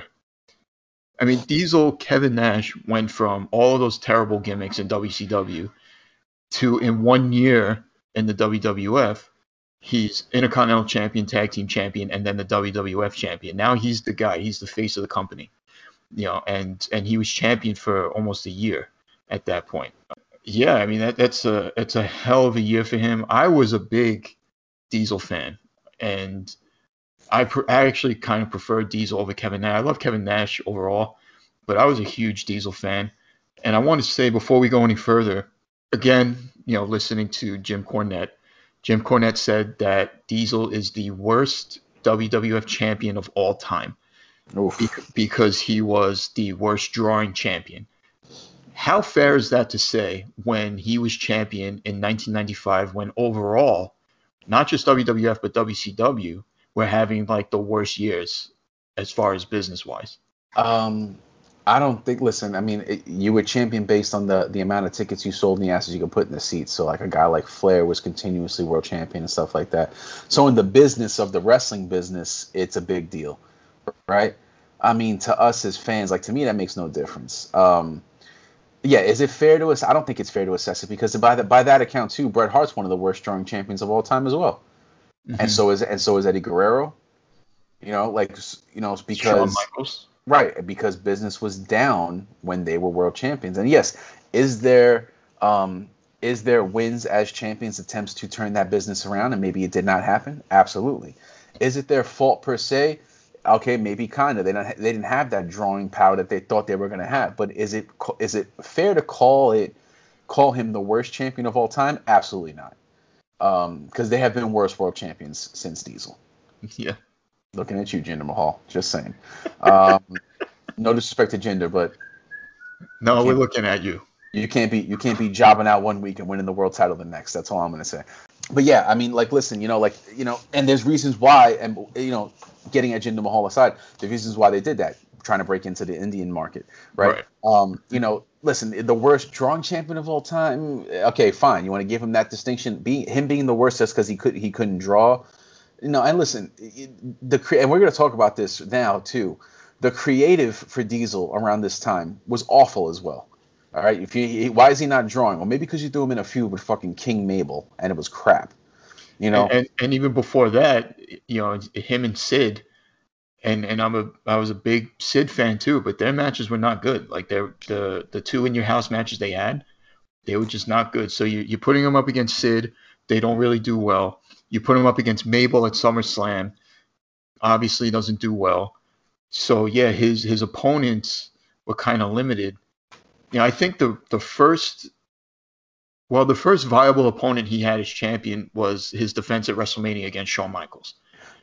Diesel, Kevin Nash went from all of those terrible gimmicks in WCW to, in 1 year in the WWF, he's Intercontinental Champion, Tag Team Champion, and then the WWF Champion. Now he's the guy. He's the face of the company. And he was champion for almost a year at that point. Yeah, I mean it's a hell of a year for him. I was a big Diesel fan, and I actually kind of prefer Diesel over Kevin Nash. I love Kevin Nash overall, but I was a huge Diesel fan. And I want to say before we go any further, again, listening to Jim Cornette said that Diesel is the worst WWF champion of all time because he was the worst drawing champion. How fair is that to say when he was champion in 1995, when overall, not just WWF, but WCW were having like the worst years as far as business-wise? I don't think. Listen, I mean, you were champion based on the amount of tickets you sold and the asses you could put in the seats. So like a guy like Flair was continuously world champion and stuff like that. So in the business of the wrestling business, it's a big deal, right? I mean, to us as fans, like to me, that makes no difference. Yeah, is it fair to us? I don't think it's fair to assess it because by that account too, Bret Hart's one of the worst strong champions of all time as well, Mm-hmm. and so is Eddie Guerrero. You know, like Shawn because Michaels. right, because business was down when they were world champions. And yes, is there um is there wins as champions attempts to turn that business around and maybe it did not happen? Absolutely. Is it their fault per se? Okay, maybe kind of. They didn't have that drawing power that they thought they were going to have. But is it fair to call him the worst champion of all time? Absolutely not. Because they have been worse world champions since Diesel. Yeah. Looking at you, Jinder Mahal. Just saying. Um, no disrespect to Jinder, but you No, we're can't looking at you. you can't be jobbing out one week and winning the world title the next. That's all I'm gonna say. But yeah, I mean, like, listen, and there's reasons why, and getting at Jinder Mahal aside, the reasons why they did that, trying to break into the Indian market, right? Right. Listen, the worst strong champion of all time. Okay, fine. You want to give him that distinction? Him being the worst just because he couldn't draw. No, and listen, and we're going to talk about this now too. The creative for Diesel around this time was awful as well. All right, why is he not drawing? Well, maybe because you threw him in a feud with fucking King Mabel and it was crap. You And, know, and and even before that, him and Sid, and I was a big Sid fan too, but their matches were not good. Like the two in your house matches they were just not good. So you're putting them up against Sid, they don't really do well. You put him up against Mabel at SummerSlam, obviously doesn't do well. So yeah, his opponents were kind of limited. I think the first viable opponent he had as champion was his defense at WrestleMania against Shawn Michaels.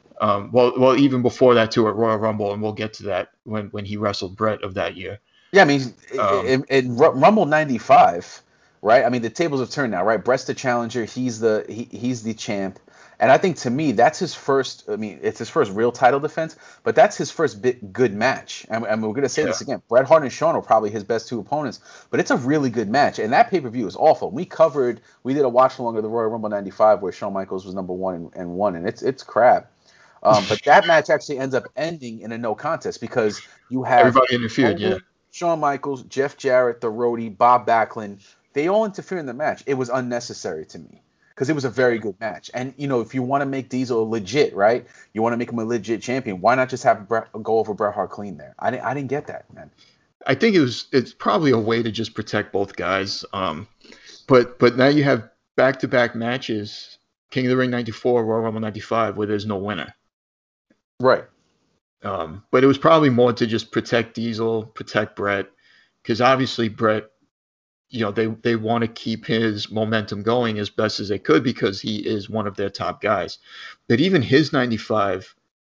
Even before that too at Royal Rumble, and we'll get to that when he wrestled Brett of that year. yeah, I mean, Um, in Rumble '95, right? I mean, the tables have turned now, right? Brett's the challenger. He's the champ, and I think to me that's his first. I mean, it's his first real title defense, but that's his first good match. And we're gonna say yeah, this again. Bret Hart and Shawn are probably his best two opponents, but it's a really good match. And that pay per view is awful. We did a watch along of the Royal Rumble '95 where Shawn Michaels was number one and won, and it's crap. But that match actually ends up ending in a no contest because you have everybody interfered. Yeah, Hogan, Shawn Michaels, Jeff Jarrett, the Roadie, Bob Backlund. They all interfere in the match. It was unnecessary to me because it was a very good match. And if you want to make Diesel legit, right? You want to make him a legit champion. Why not just have go over Bret Hart clean there? I didn't get that, man. I think it's probably a way to just protect both guys. But now you have back to back matches, King of the Ring '94, Royal Rumble '95, where there's no winner. Right. But it was probably more to just protect Diesel, protect Brett, because obviously Brett, they want to keep his momentum going as best as they could because he is one of their top guys. But even his '95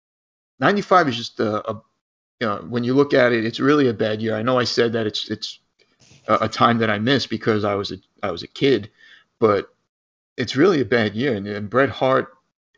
is just when you look at it, it's really a bad year. I know I said that it's a time that I missed because I was a kid, but it's really a bad year. And Bret Hart,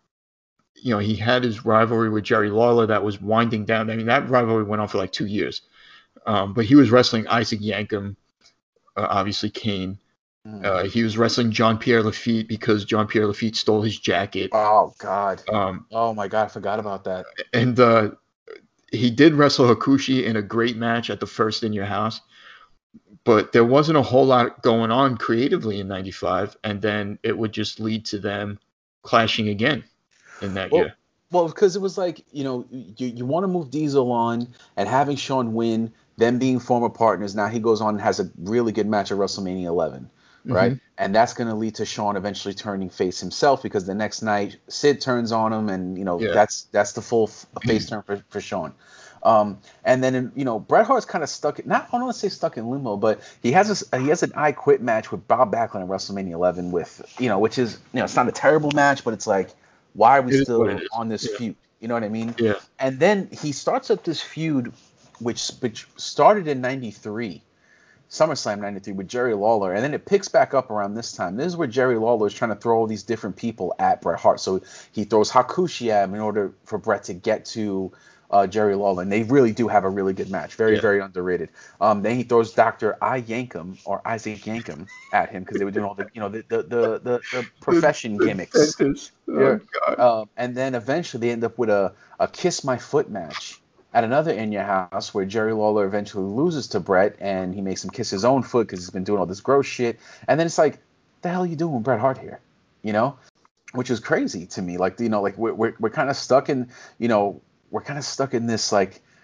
he had his rivalry with Jerry Lawler that was winding down. I mean, that rivalry went on for like 2 years. But he was wrestling Isaac Yankem, obviously Kane. He was wrestling John Pierre Lafitte because John Pierre Lafitte stole his jacket. Oh God. Um, Oh my God, I forgot about that. and he did wrestle Hakushi in a great match at the first In Your House. But there wasn't a whole lot going on creatively in '95, and then it would just lead to them clashing again in that Well, year. well, because it was like, you want to move Diesel on and having Shawn win, them being former partners. Now he goes on and has a really good match at WrestleMania 11, right? Hmm. And that's going to lead to Shawn eventually turning face himself because the next night Sid turns on him, and Yeah, that's the full face turn for Shawn. And then Bret Hart's kind of stuck. Not I don't want to say stuck in limbo, but he has an I Quit match with Bob Backlund at WrestleMania 11 with which is it's not a terrible match, but it's like, why are we it is what it still is. on this Yeah, feud? You know what I mean? yeah, And then he starts up this feud, which started in '93. SummerSlam 93 with Jerry Lawler, and then it picks back up around this time. This is where Jerry Lawler is trying to throw all these different people at Bret Hart. So he throws Hakushi at him in order for Bret to get to Jerry Lawler, and they really do have a really good match. Very, very underrated. Then he throws Dr. Yankum or Isaac Yankum at him because they were doing all the, the profession gimmicks. And then eventually they end up with a Kiss My Foot match at another In Your House where Jerry Lawler eventually loses to Bret and he makes him kiss his own foot because he's been doing all this gross shit. And then it's like, the hell are you doing with Bret Hart here? Which is crazy to me. Like, we're kind of stuck in, we're kind of stuck in this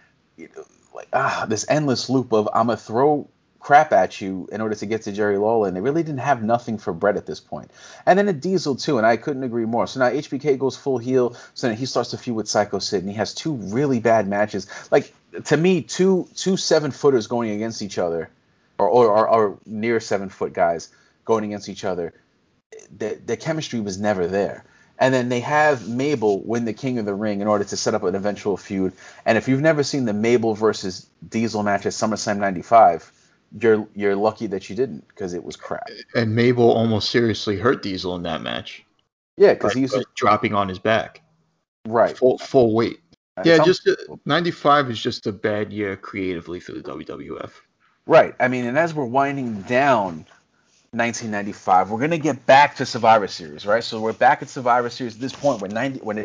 this endless loop of I'm gonna throw crap at you in order to get to Jerry Lawler, and they really didn't have nothing for Bret at this point. And then a Diesel too, and I couldn't agree more. So now HBK goes full heel, so then he starts to feud with Psycho Sid, and he has two really bad matches. Like, to me, two 7-footers going against each other, or near 7-foot guys going against each other. The chemistry was never there. And then they have Mabel win the King of the Ring in order to set up an eventual feud. And if you've never seen the Mabel versus Diesel match at SummerSlam 95, you're lucky that you didn't, because it was crap. And Mabel almost seriously hurt Diesel in that match. Yeah, because he was dropping on his back. Right. Full weight. Yeah, 95 is just a bad year creatively for the WWF. Right. I mean, and as we're winding down 1995, we're going to get back to Survivor Series, right? So we're back at Survivor Series at this point when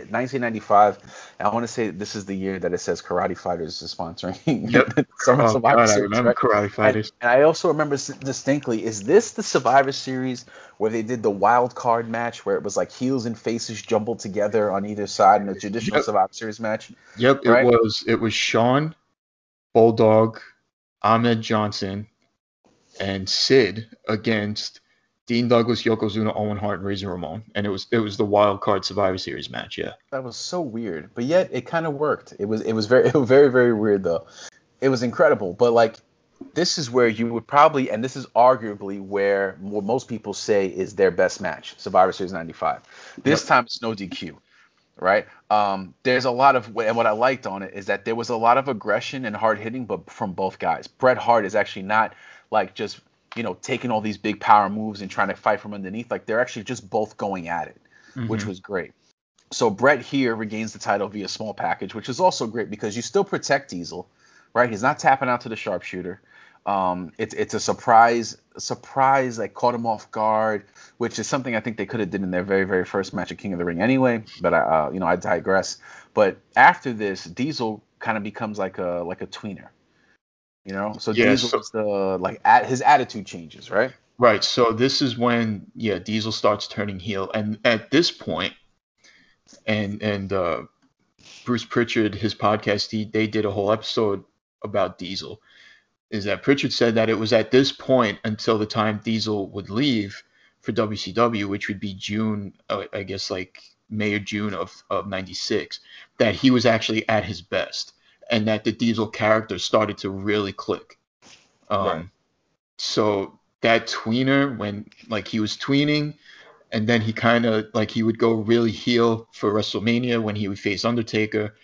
1995, and I want to say this is the year that it says Karate Fighters is sponsoring Survivor God, Series. I remember, right? Karate Fighters. And I also remember distinctly, is this the Survivor Series where they did the wild card match where it was like heels and faces jumbled together on either side in a traditional Survivor Series match? Yep, right? It was Shawn, Bulldog, Ahmed Johnson, and Sid against Dean Douglas, Yokozuna, Owen Hart, and Razor Ramon, and it was the wild card Survivor Series match. Yeah, that was so weird, but yet it kind of worked. It was very very weird though. It was incredible, but like this is where you would probably, and this is arguably where what most people say is their best match, Survivor Series 95. This time it's no DQ. Right. There's a lot of, and what I liked on it is that there was a lot of aggression and hard hitting, but from both guys. Bret Hart is actually not like just, taking all these big power moves and trying to fight from underneath. Like, they're actually just both going at it, which was great. So Bret here regains the title via small package, which is also great because you still protect Diesel, right? He's not tapping out to the sharpshooter. It's a surprise that caught him off guard, which is something I think they could have did in their very, very first match at King of the Ring anyway. But I digress. But after this, Diesel kind of becomes like a tweener, So Diesel is his attitude changes, right? Right. So this is when Diesel starts turning heel, and at this point, and Bruce Pritchard, his podcast, they did a whole episode about Diesel. Is that Pritchard said that it was at this point until the time Diesel would leave for WCW, which would be June, I guess like May or June of 96, that he was actually at his best, and that the Diesel character started to really click. Right. So that tweener, when like he was tweening, and then he kind of like he would go really heel for WrestleMania when he would face Undertaker.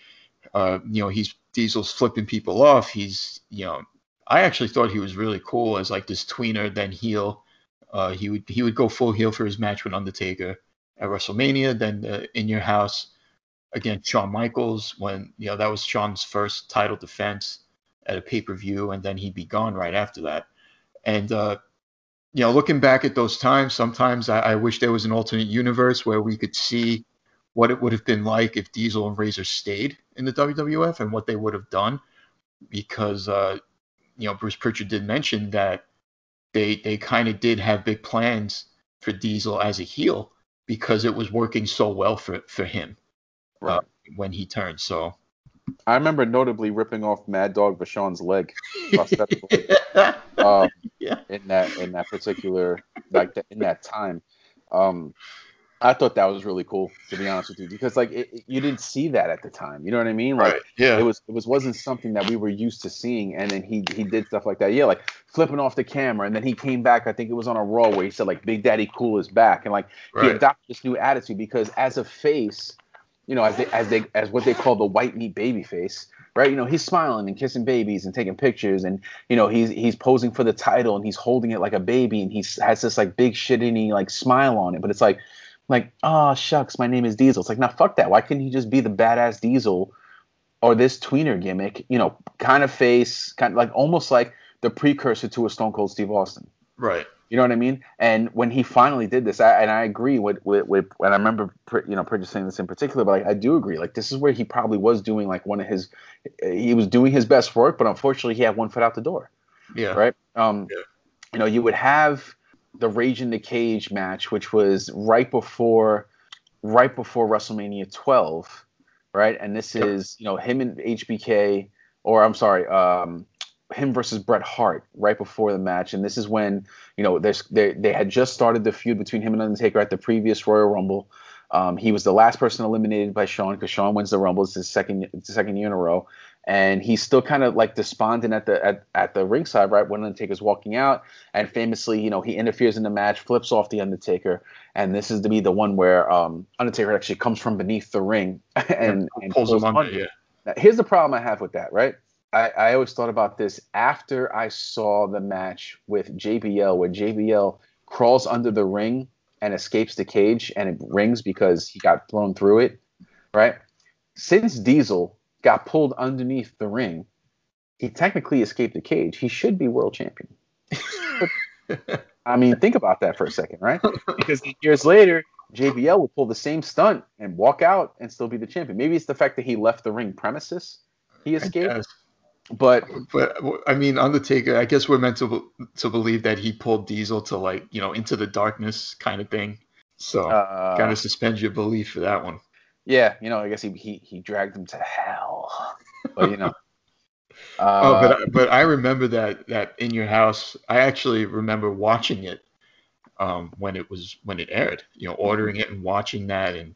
Diesel's flipping people off. He's I actually thought he was really cool as like this tweener, then heel. He would go full heel for his match with Undertaker at WrestleMania. Then In Your House against Shawn Michaels, when that was Shawn's first title defense at a pay-per-view, and then he'd be gone right after that. And looking back at those times, sometimes I wish there was an alternate universe where we could see what it would have been like if Diesel and Razor stayed in the WWF and what they would have done, because Bruce Pritchard did mention that they kind of did have big plans for Diesel as a heel because it was working so well for him when he turned. So I remember notably ripping off Mad Dog Vachon's leg prosthetically in that particular in that time. I thought that was really cool, to be honest with you, because you didn't see that at the time. You know what I mean? Like, right. Yeah. It wasn't something that we were used to seeing, and then he did stuff like that. Yeah, like flipping off the camera, and then he came back. I think it was on a Raw where he said like Big Daddy Cool is back, and he adopted this new attitude because as a face, as what they call the white meat baby face, right? He's smiling and kissing babies and taking pictures, and he's posing for the title and he's holding it like a baby, and he has this like big shitty like smile on it, but it's like, oh shucks, my name is Diesel. It's like, nah, fuck that. Why couldn't he just be the badass Diesel or this tweener gimmick? Kind of face, kind of like almost like the precursor to a Stone Cold Steve Austin. Right. You know what I mean? And when he finally did this, I agree with and I remember Pritchard saying this in particular, but like, I do agree. Like, this is where he probably was doing like he was doing his best work, but unfortunately he had one foot out the door. Yeah. Right. Yeah. You would have the Rage in the Cage match, which was right before WrestleMania 12, right? And this is him and HBK, or I'm sorry, him versus Bret Hart right before the match, and this is when they had just started the feud between him and Undertaker at the previous Royal Rumble. He was the last person eliminated by Shawn because Shawn wins the Rumble. It's his second year in a row, and he's still kind of like despondent at the ringside right when Undertaker's walking out, and famously he interferes in the match, flips off the Undertaker, and this is to be the one where Undertaker actually comes from beneath the ring and pulls him under. Yeah. Now, here's the problem I have with that, right? I always thought about this after I saw the match with JBL, where JBL crawls under the ring and escapes the cage, and it rings because he got thrown through it, right? Since Diesel got pulled underneath the ring, he technically escaped the cage. He should be world champion. I mean, think about that for a second, right? Because years later, JBL will pull the same stunt and walk out and still be the champion. Maybe it's the fact that he left the ring premises. He escaped. But I mean, Undertaker, I guess we're meant to believe that he pulled Diesel to like, into the darkness kind of thing. So kind of suspend your belief for that one. Yeah, I guess he dragged him to hell. But but I remember that in your house. I actually remember watching it when it aired. Ordering it and watching that, and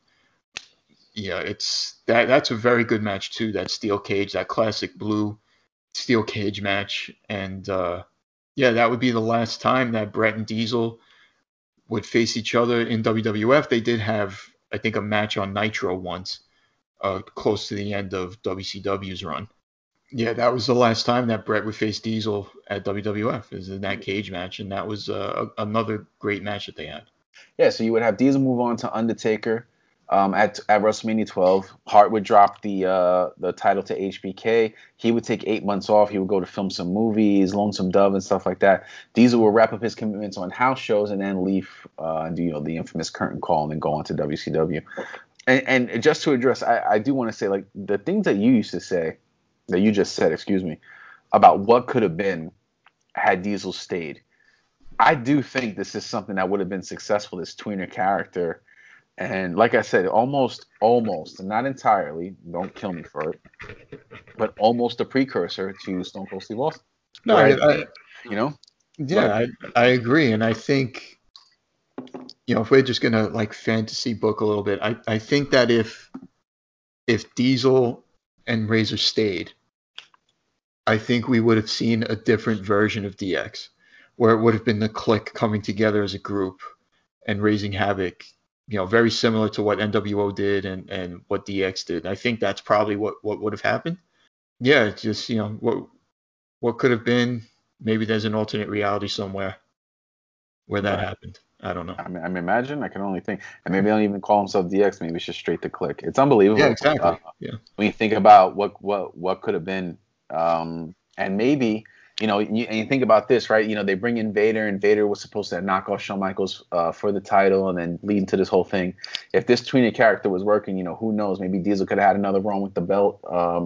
that's a very good match too. That steel cage, that classic blue steel cage match, and that would be the last time that Bret and Diesel would face each other in WWF. They did have, I think, a match on Nitro once, close to the end of WCW's run. Yeah, that was the last time that Bret would face Diesel at WWF, is in that cage match, and that was another great match that they had. Yeah, so you would have Diesel move on to Undertaker. At WrestleMania 12, Hart would drop the title to HBK. He would take 8 months off. He would go to film some movies, Lonesome Dove and stuff like that. Diesel will wrap up his commitments on house shows and then leave and do the infamous curtain call and then go on to WCW. And just to address, I do want to say, like, the things that you used to say, that you just said, excuse me, about what could have been had Diesel stayed. I do think this is something that would have been successful, this tweener character. And like I said, almost, not entirely, don't kill me for it, but almost a precursor to Stone Cold Steve Austin. No, right? Yeah, I agree. And I think, if we're just going to like fantasy book a little bit, I think that if Diesel and Razor stayed, I think we would have seen a different version of DX, where it would have been the Clique coming together as a group and raising havoc, very similar to what NWO did and what DX did. I think that's probably what would have happened. Yeah, just, what could have been. Maybe there's an alternate reality somewhere where that happened. I don't know. I mean, imagine. I can only think. And maybe they don't even call himself DX. Maybe it's just straight to Clique. It's unbelievable. Yeah, exactly. When you think about what could have been, and maybe, and you think about this, right? They bring in Vader, and Vader was supposed to knock off Shawn Michaels for the title, and then lead into this whole thing. If this tweener character was working, who knows? Maybe Diesel could have had another run with the belt.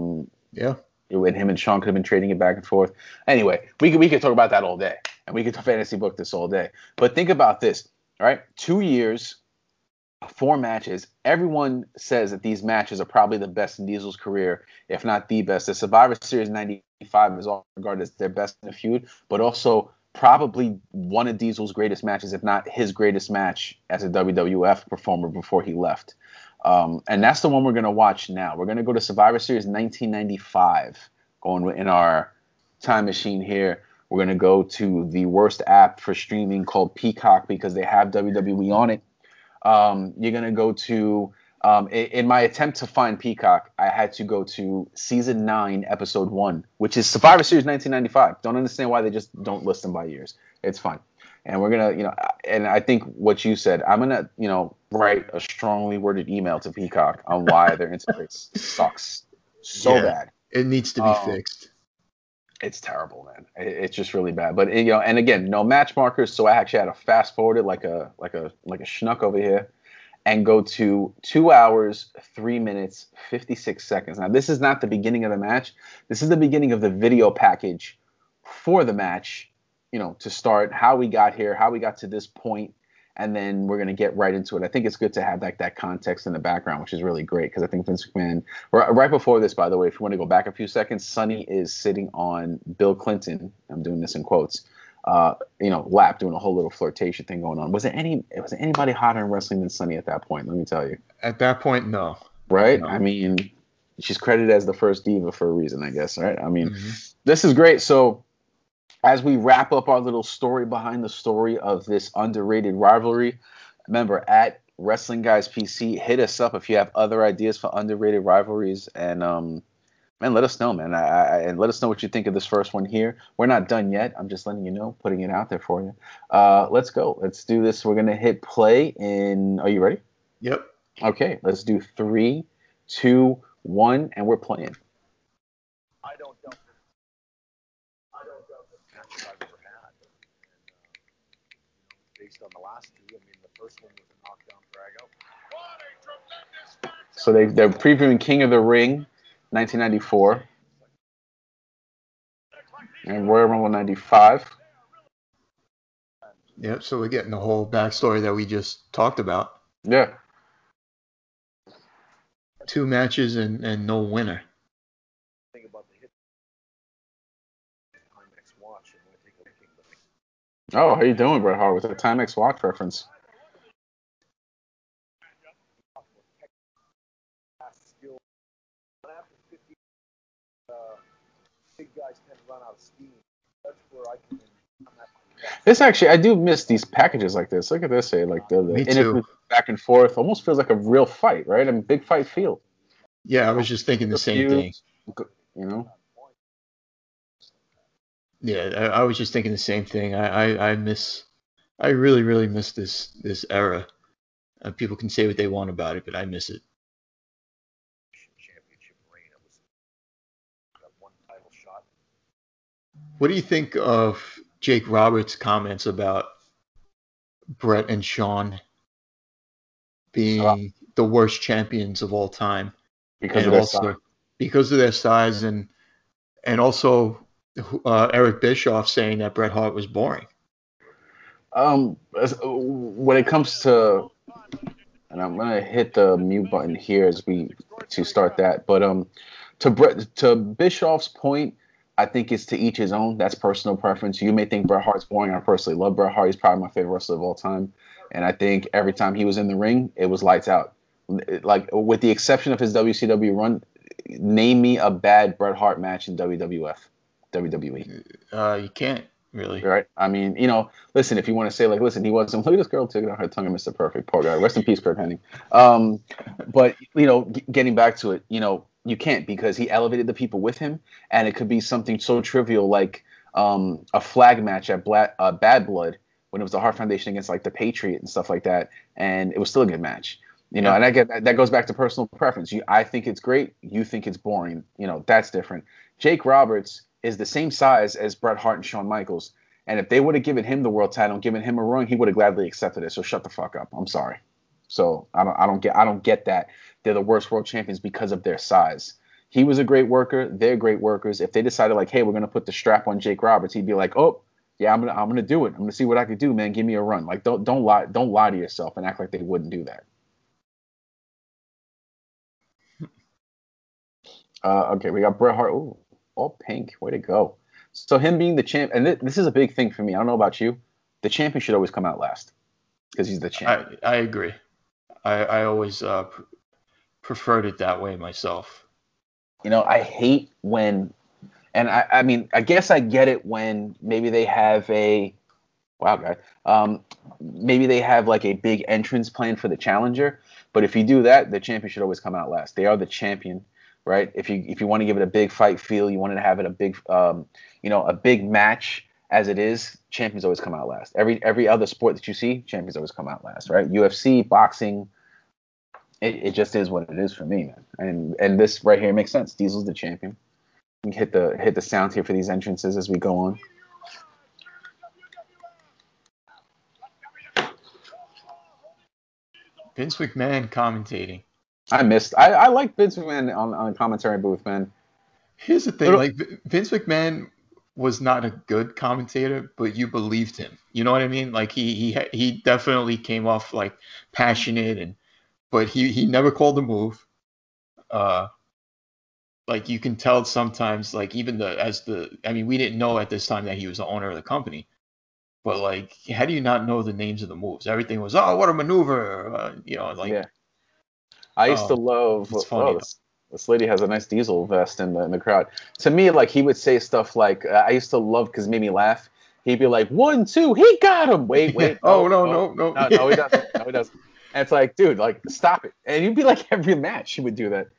And him and Shawn could have been trading it back and forth. Anyway, we could talk about that all day, and we could fantasy book this all day. But think about this, all right? 2 years, 4 matches. Everyone says that these matches are probably the best in Diesel's career, if not the best. The Survivor Series 95 is all regarded as their best in the feud, but also probably one of Diesel's greatest matches, if not his greatest match as a WWF performer before he left. And that's the one we're going to watch now. We're going to go to Survivor Series 1995, going in our time machine here. We're going to go to the worst app for streaming called Peacock because they have WWE on it. You're going to go to In my attempt to find Peacock, I had to go to season 9, episode 1, which is Survivor Series 1995. Don't understand why they just don't list them by years. It's fine. And we're gonna, and I think what you said, I'm gonna, write a strongly worded email to Peacock on why their interface sucks so bad. It needs to be fixed. It's terrible, man. It's just really bad. But and again, no match markers, so I actually had to fast forward it like a schnuck over here, and go to 2 hours, 3 minutes, 56 seconds. Now, this is not the beginning of the match. This is the beginning of the video package for the match, to start how we got here, how we got to this point, and then we're going to get right into it. I think it's good to have that context in the background, which is really great, because I think Vince McMahon, right before this, by the way, if you want to go back a few seconds, Sonny is sitting on Bill Clinton. I'm doing this in quotes. Lap, doing a whole little flirtation thing going on. Was it anybody hotter in wrestling than Sonny at that point? Let me tell you. At that point, no. Right? No. I mean, she's credited as the first diva for a reason, I guess, right? I mean, This is great. So as we wrap up our little story behind the story of this underrated rivalry, remember, at Wrestling Guys PC, hit us up if you have other ideas for underrated rivalries, and man, let us know, man. And let us know what you think of this first one here. We're not done yet. I'm just letting you know, putting it out there for you. Let's go. Let's do this. We're going to hit play in. Are you ready? Yep. Okay. Let's do 3, 2, 1, and we're playing. I don't doubt the match I've ever had. And, based on the last two, I mean, the first one was a knockdown drag out. So they're previewing King of the Ring 1994 and Royal Rumble 95. Yep, so we're getting the whole backstory that we just talked about. Yeah. 2 matches and no winner. Oh, how you doing, Bret Hart, with a Timex watch reference? This actually, I do miss these packages like this. Look at this, like the back and forth. Almost feels like a real fight, right? I mean, big fight feel. Yeah, I was just thinking the same thing. Yeah, I was just thinking the same thing. I really, really miss this era. People can say what they want about it, but I miss it. What do you think of Jake Roberts' comments about Bret and Shawn being the worst champions of all time? Because of their size, and also Eric Bischoff saying that Bret Hart was boring. When it comes to, and I'm gonna hit the mute button here to start that, but to Bischoff's point, I think it's to each his own. That's personal preference. You may think Bret Hart's boring. I personally love Bret Hart. He's probably my favorite wrestler of all time, and I think every time he was in the ring, it was lights out. Like, with the exception of his WCW run, name me a bad Bret Hart match in WWE. You can't really. Right? I mean, listen, if you want to say, like, listen, he wasn't. Look at this girl taking out her tongue and Mr. Perfect. Poor guy. Rest in peace, Kurt Hennig. But, getting back to it, you can't, because he elevated the people with him, and it could be something so trivial like a flag match at Bad Blood when it was the Hart Foundation against, like, the Patriot and stuff like that, and it was still a good match. And I get that goes back to personal preference. I think it's great. You think it's boring. That's different. Jake Roberts is the same size as Bret Hart and Shawn Michaels, and if they would have given him the world title and given him a run, he would have gladly accepted it. So shut the fuck up. I'm sorry. So I don't get that they're the worst world champions because of their size. He was a great worker. They're great workers. If they decided, like, hey, we're gonna put the strap on Jake Roberts, he'd be like, oh yeah, I'm gonna do it. I'm gonna see what I can do, man. Give me a run. Like, don't lie to yourself and act like they wouldn't do that. Okay, we got Bret Hart. Ooh, all pink. Way to go. So him being the champ, and this is a big thing for me. I don't know about you. The champion should always come out last because he's the champ. I agree. I always preferred it that way myself. I hate when, and I mean, I guess I get it when maybe they have maybe they have like a big entrance plan for the challenger. But if you do that, the champion should always come out last. They are the champion, right? If you want to give it a big fight feel, you want to have it a big a big match as it is, champions always come out last. Every other sport that you see, champions always come out last, right? UFC, boxing, it just is what it is for me, man. And this right here makes sense. Diesel's the champion. We can hit the sound here for these entrances as we go on. Vince McMahon commentating. I like Vince McMahon on the commentary booth, man. Here's the thing, like Vince McMahon was not a good commentator, but you believed him. You know what I mean? Like he definitely came off like passionate, but he never called a move. Like you can tell sometimes, like even we didn't know at this time that he was the owner of the company. But like, how do you not know the names of the moves? Everything was, oh, what a maneuver, Yeah. I used to love. It's funny. This lady has a nice Diesel vest in the crowd. To me, like he would say stuff like, I used to love because it made me laugh. He'd be like, 1, 2, he got him. Wait. No. No, he doesn't. No, he doesn't. And it's like, dude, like stop it. And you'd be like every match he would do that.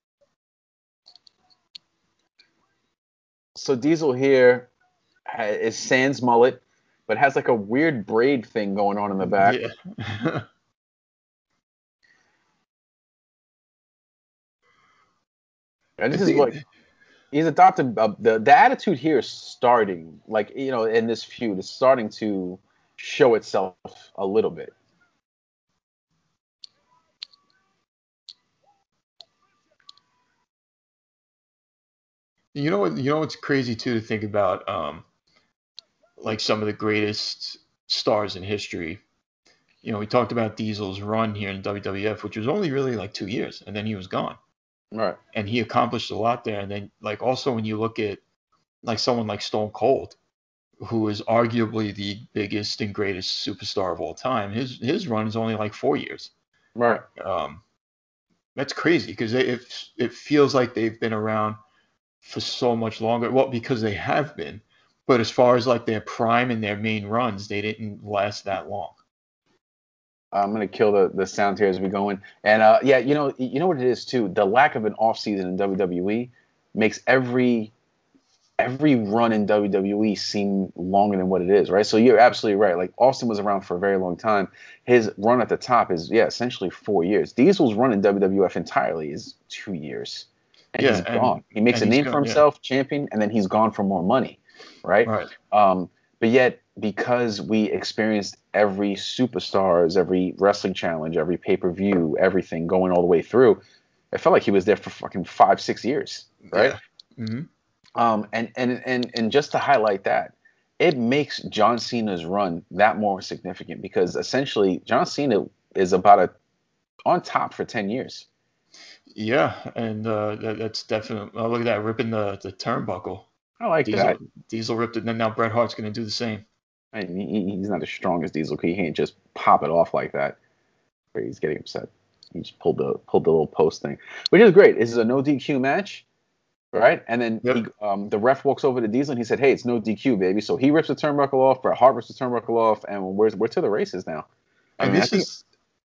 So Diesel here is sans mullet, but has like a weird braid thing going on in the back. Yeah. And this is like he's adopted the attitude here is starting, like in this feud is starting to show itself a little bit. You know what's crazy too to think about, like some of the greatest stars in history. We talked about Diesel's run here in WWF, which was only really like 2 years, and then he was gone. Right. And he accomplished a lot there. And then like also when you look at like someone like Stone Cold, who is arguably the biggest and greatest superstar of all time, his run is only like 4 years. Right. That's crazy because it feels like they've been around for so much longer. Well, because they have been, but as far as like their prime and their main runs, they didn't last that long. I'm gonna kill the sound here as we go in, and yeah, you know what it is too. The lack of an off season in WWE makes every run in WWE seem longer than what it is, right? So you're absolutely right. Like Austin was around for a very long time. His run at the top is essentially 4 years. Diesel's run in WWF entirely is 2 years, and he's gone. He makes a name for himself, champion, and then he's gone for more money, right? Right. But yet, because we experienced every Superstars, every wrestling challenge, every pay-per-view, everything going all the way through, it felt like he was there for fucking 5-6 years, right? Yeah. Mm-hmm. And just to highlight that, it makes John Cena's run that more significant because essentially John Cena is about on top for 10 years. Yeah, and that's definitely. Oh, look at that, ripping the turnbuckle. I like that. Diesel ripped it, and then now Bret Hart's going to do the same. I mean, he's not as strong as Diesel. He can't just pop it off like that. He's getting upset. He just pulled the little post thing, which is great. This is a no DQ match, right? And then the ref walks over to Diesel and he said, "Hey, it's no DQ, baby." So he rips the turnbuckle off. Bret Hart rips the turnbuckle off, and we're to the races now. This is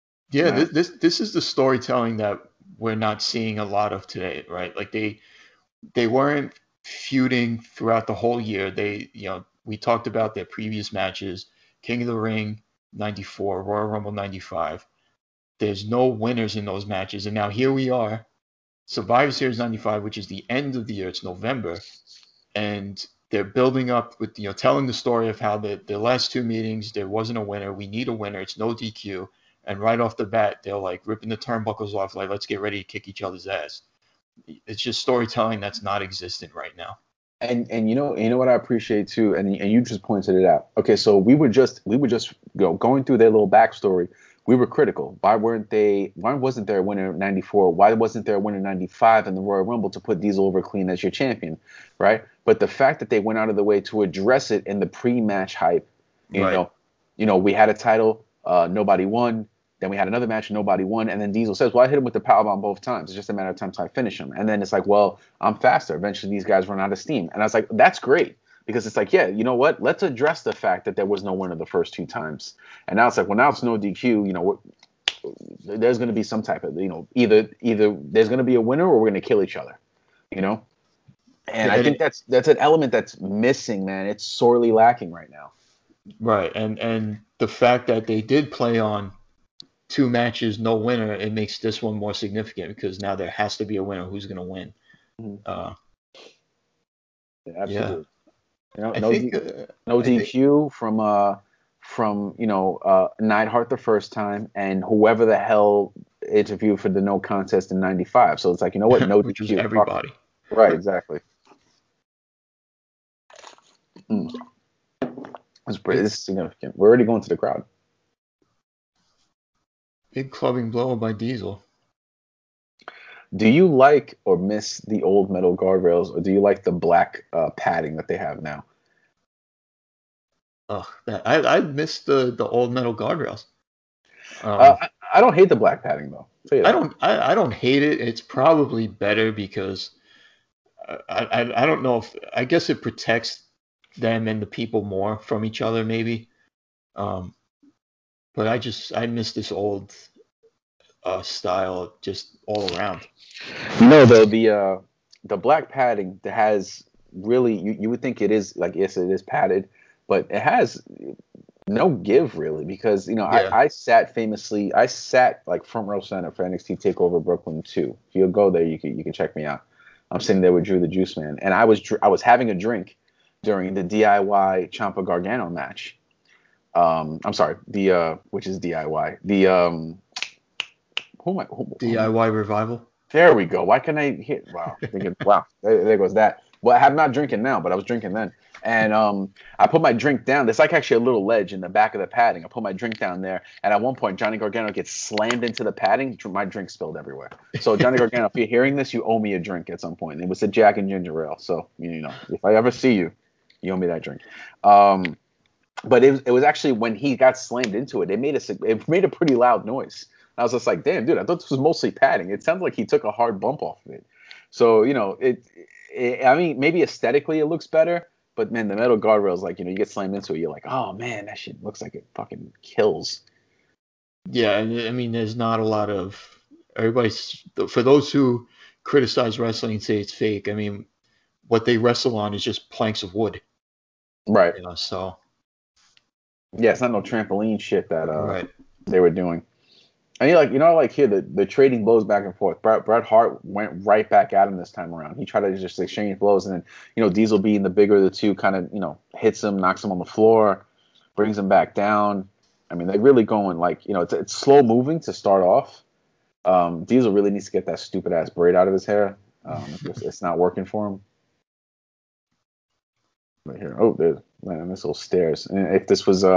the storytelling that we're not seeing a lot of today, right? Like they weren't feuding throughout the whole year. We talked about their previous matches: King of the Ring 94, Royal Rumble 95. There's no winners in those matches, and now here we are, Survivor Series 95, which is the end of the year. It's November, and they're building up with telling the story of how the last 2 meetings there wasn't a winner. We need a winner. It's no DQ, and right off the bat they're like ripping the turnbuckles off, like let's get ready to kick each other's ass. It's just storytelling that's not existent right now. And you know what I appreciate too, and you just pointed it out. Okay, so we were just going through their little backstory. We were critical. Why wasn't there a winner in 94? Why wasn't there a winner in 95 in the Royal Rumble to put Diesel over clean as your champion, right? But the fact that they went out of the way to address it in the pre-match hype, you know, we had a title, nobody won. Then we had another match, nobody won. And then Diesel says, well, I hit him with the powerbomb both times. It's just a matter of time till I finish him. And then it's like, well, I'm faster. Eventually these guys run out of steam. And I was like, that's great. Because it's like, yeah, you know what? Let's address the fact that there was no winner the first 2 times. And now it's like, well, now it's no DQ. there's going to be some type of, either there's going to be a winner or we're going to kill each other, you know. And I think that's an element that's missing, man. It's sorely lacking right now. Right, and the fact that they did play on 2 matches, no winner, it makes this one more significant because now there has to be a winner. Who's going to win? Yeah, Yeah, absolutely. I No think no I think DQ from Neidhart the first time, and whoever the hell interviewed for the no contest in '95. So it's like, you know what? No which was DQ. Fuck 'em. everybody. Right, exactly. It's pretty. Big, This is significant. We're already going to the crowd. big clubbing blow by Diesel. Do you like or miss the old metal guardrails, or do you like the black padding that they have now? Ugh, I missed the old metal guardrails. Um, I don't hate the black padding though. I'll tell you that. I don't hate it. It's probably better because I don't know if I guess it protects them and the people more from each other maybe. Um, but I miss this old style just all around. Though the black padding that has really, you would think it is like, yes, it is padded, but it has no give really, because Yeah. I sat like front row center for NXT Takeover Brooklyn 2. If you'll go there, you can check me out. I'm sitting there with Drew the Juice Man, and I was having a drink during the DIY Ciampa Gargano match. I'm sorry, the which is DIY. The who am I? DIY revival. There we go. Why can I hit? Wow, wow. There goes that. Well, I'm not drinking now, but I was drinking then. And I put my drink down. There's like actually a little ledge in the back of the padding. I put my drink down there, and at one point, Johnny Gargano gets slammed into the padding. My drink spilled everywhere. So, Johnny Gargano, if you're hearing this, you owe me a drink at some point. It was a Jack and Ginger Ale. So, if I ever see you, you owe me that drink. But it was actually when he got slammed into it, it made a pretty loud noise. I was just like, damn, dude, I thought this was mostly padding. It sounds like he took a hard bump off of it. So, I mean, maybe aesthetically it looks better, but man, the metal guardrails, like, you get slammed into it, you're like, oh man, that shit looks like it fucking kills. Yeah, I mean, there's not a lot of everybody's for those who criticize wrestling and say it's fake. I mean, what they wrestle on is just planks of wood. Right. So. Yeah, it's not no trampoline shit that Right. they were doing. And like here, the trading blows back and forth. Bret Hart went right back at him this time around. He tried to just exchange blows, and then Diesel, being the bigger of the two, kind of hits him, knocks him on the floor, brings him back down. I mean, they're really going like it's slow moving to start off. Diesel really needs to get that stupid ass braid out of his hair. It's not working for him. Right here, there's this little stairs. And if this was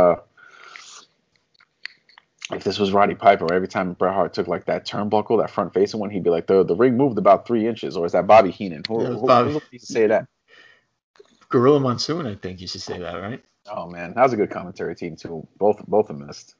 Roddy Piper, every time Bret Hart took like that turnbuckle, that front facing one, he'd be like, the ring moved about 3 inches. Or is that Bobby Heenan? Who used to say that? Gorilla Monsoon, I think you should say that, right? Oh man, that was a good commentary team too. Both have missed.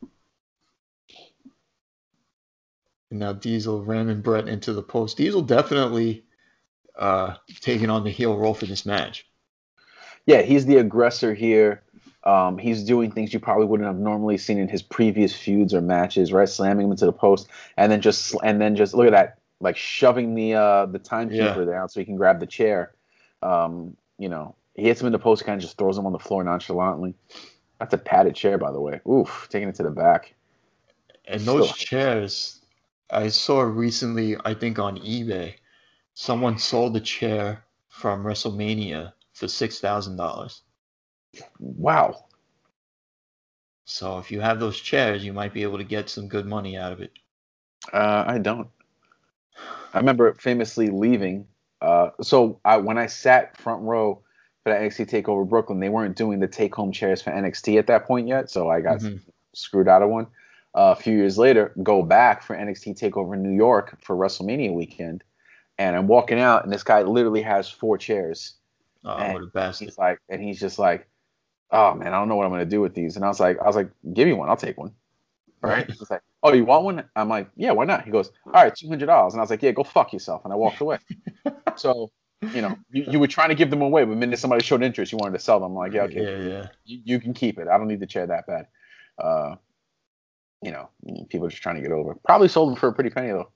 And now Diesel ramming Bret into the post. Diesel definitely taking on the heel role for this match. Yeah, he's the aggressor here. He's doing things you probably wouldn't have normally seen in his previous feuds or matches, right? Slamming him into the post, and then just look at that, like shoving the timekeeper down so he can grab the chair. He hits him in the post, kind of just throws him on the floor nonchalantly. That's a padded chair, by the way. Oof, taking it to the back. And those chairs, I saw recently, I think on eBay, someone sold a chair from WrestleMania for $6,000. Wow. So if you have those chairs, you might be able to get some good money out of it. I don't. I remember famously leaving. When I sat front row for that NXT Takeover Brooklyn, they weren't doing the take-home chairs for NXT at that point yet, so I got screwed out of one. A few years later, go back for NXT Takeover New York for WrestleMania weekend, and I'm walking out, and this guy literally has 4 chairs. Oh, what a bastard! He's just like, oh man, I don't know what I'm gonna do with these. And I was like, give me one, I'll take one. Right? He's like, oh, you want one? I'm like, yeah, why not? He goes, all right, $200. And I was like, yeah, go fuck yourself. And I walked away. So, you were trying to give them away, but the minute somebody showed interest, you wanted to sell them. I'm like, yeah, okay, yeah. You can keep it. I don't need the chair that bad. you know, people are just trying to get over. Probably sold him for a pretty penny though.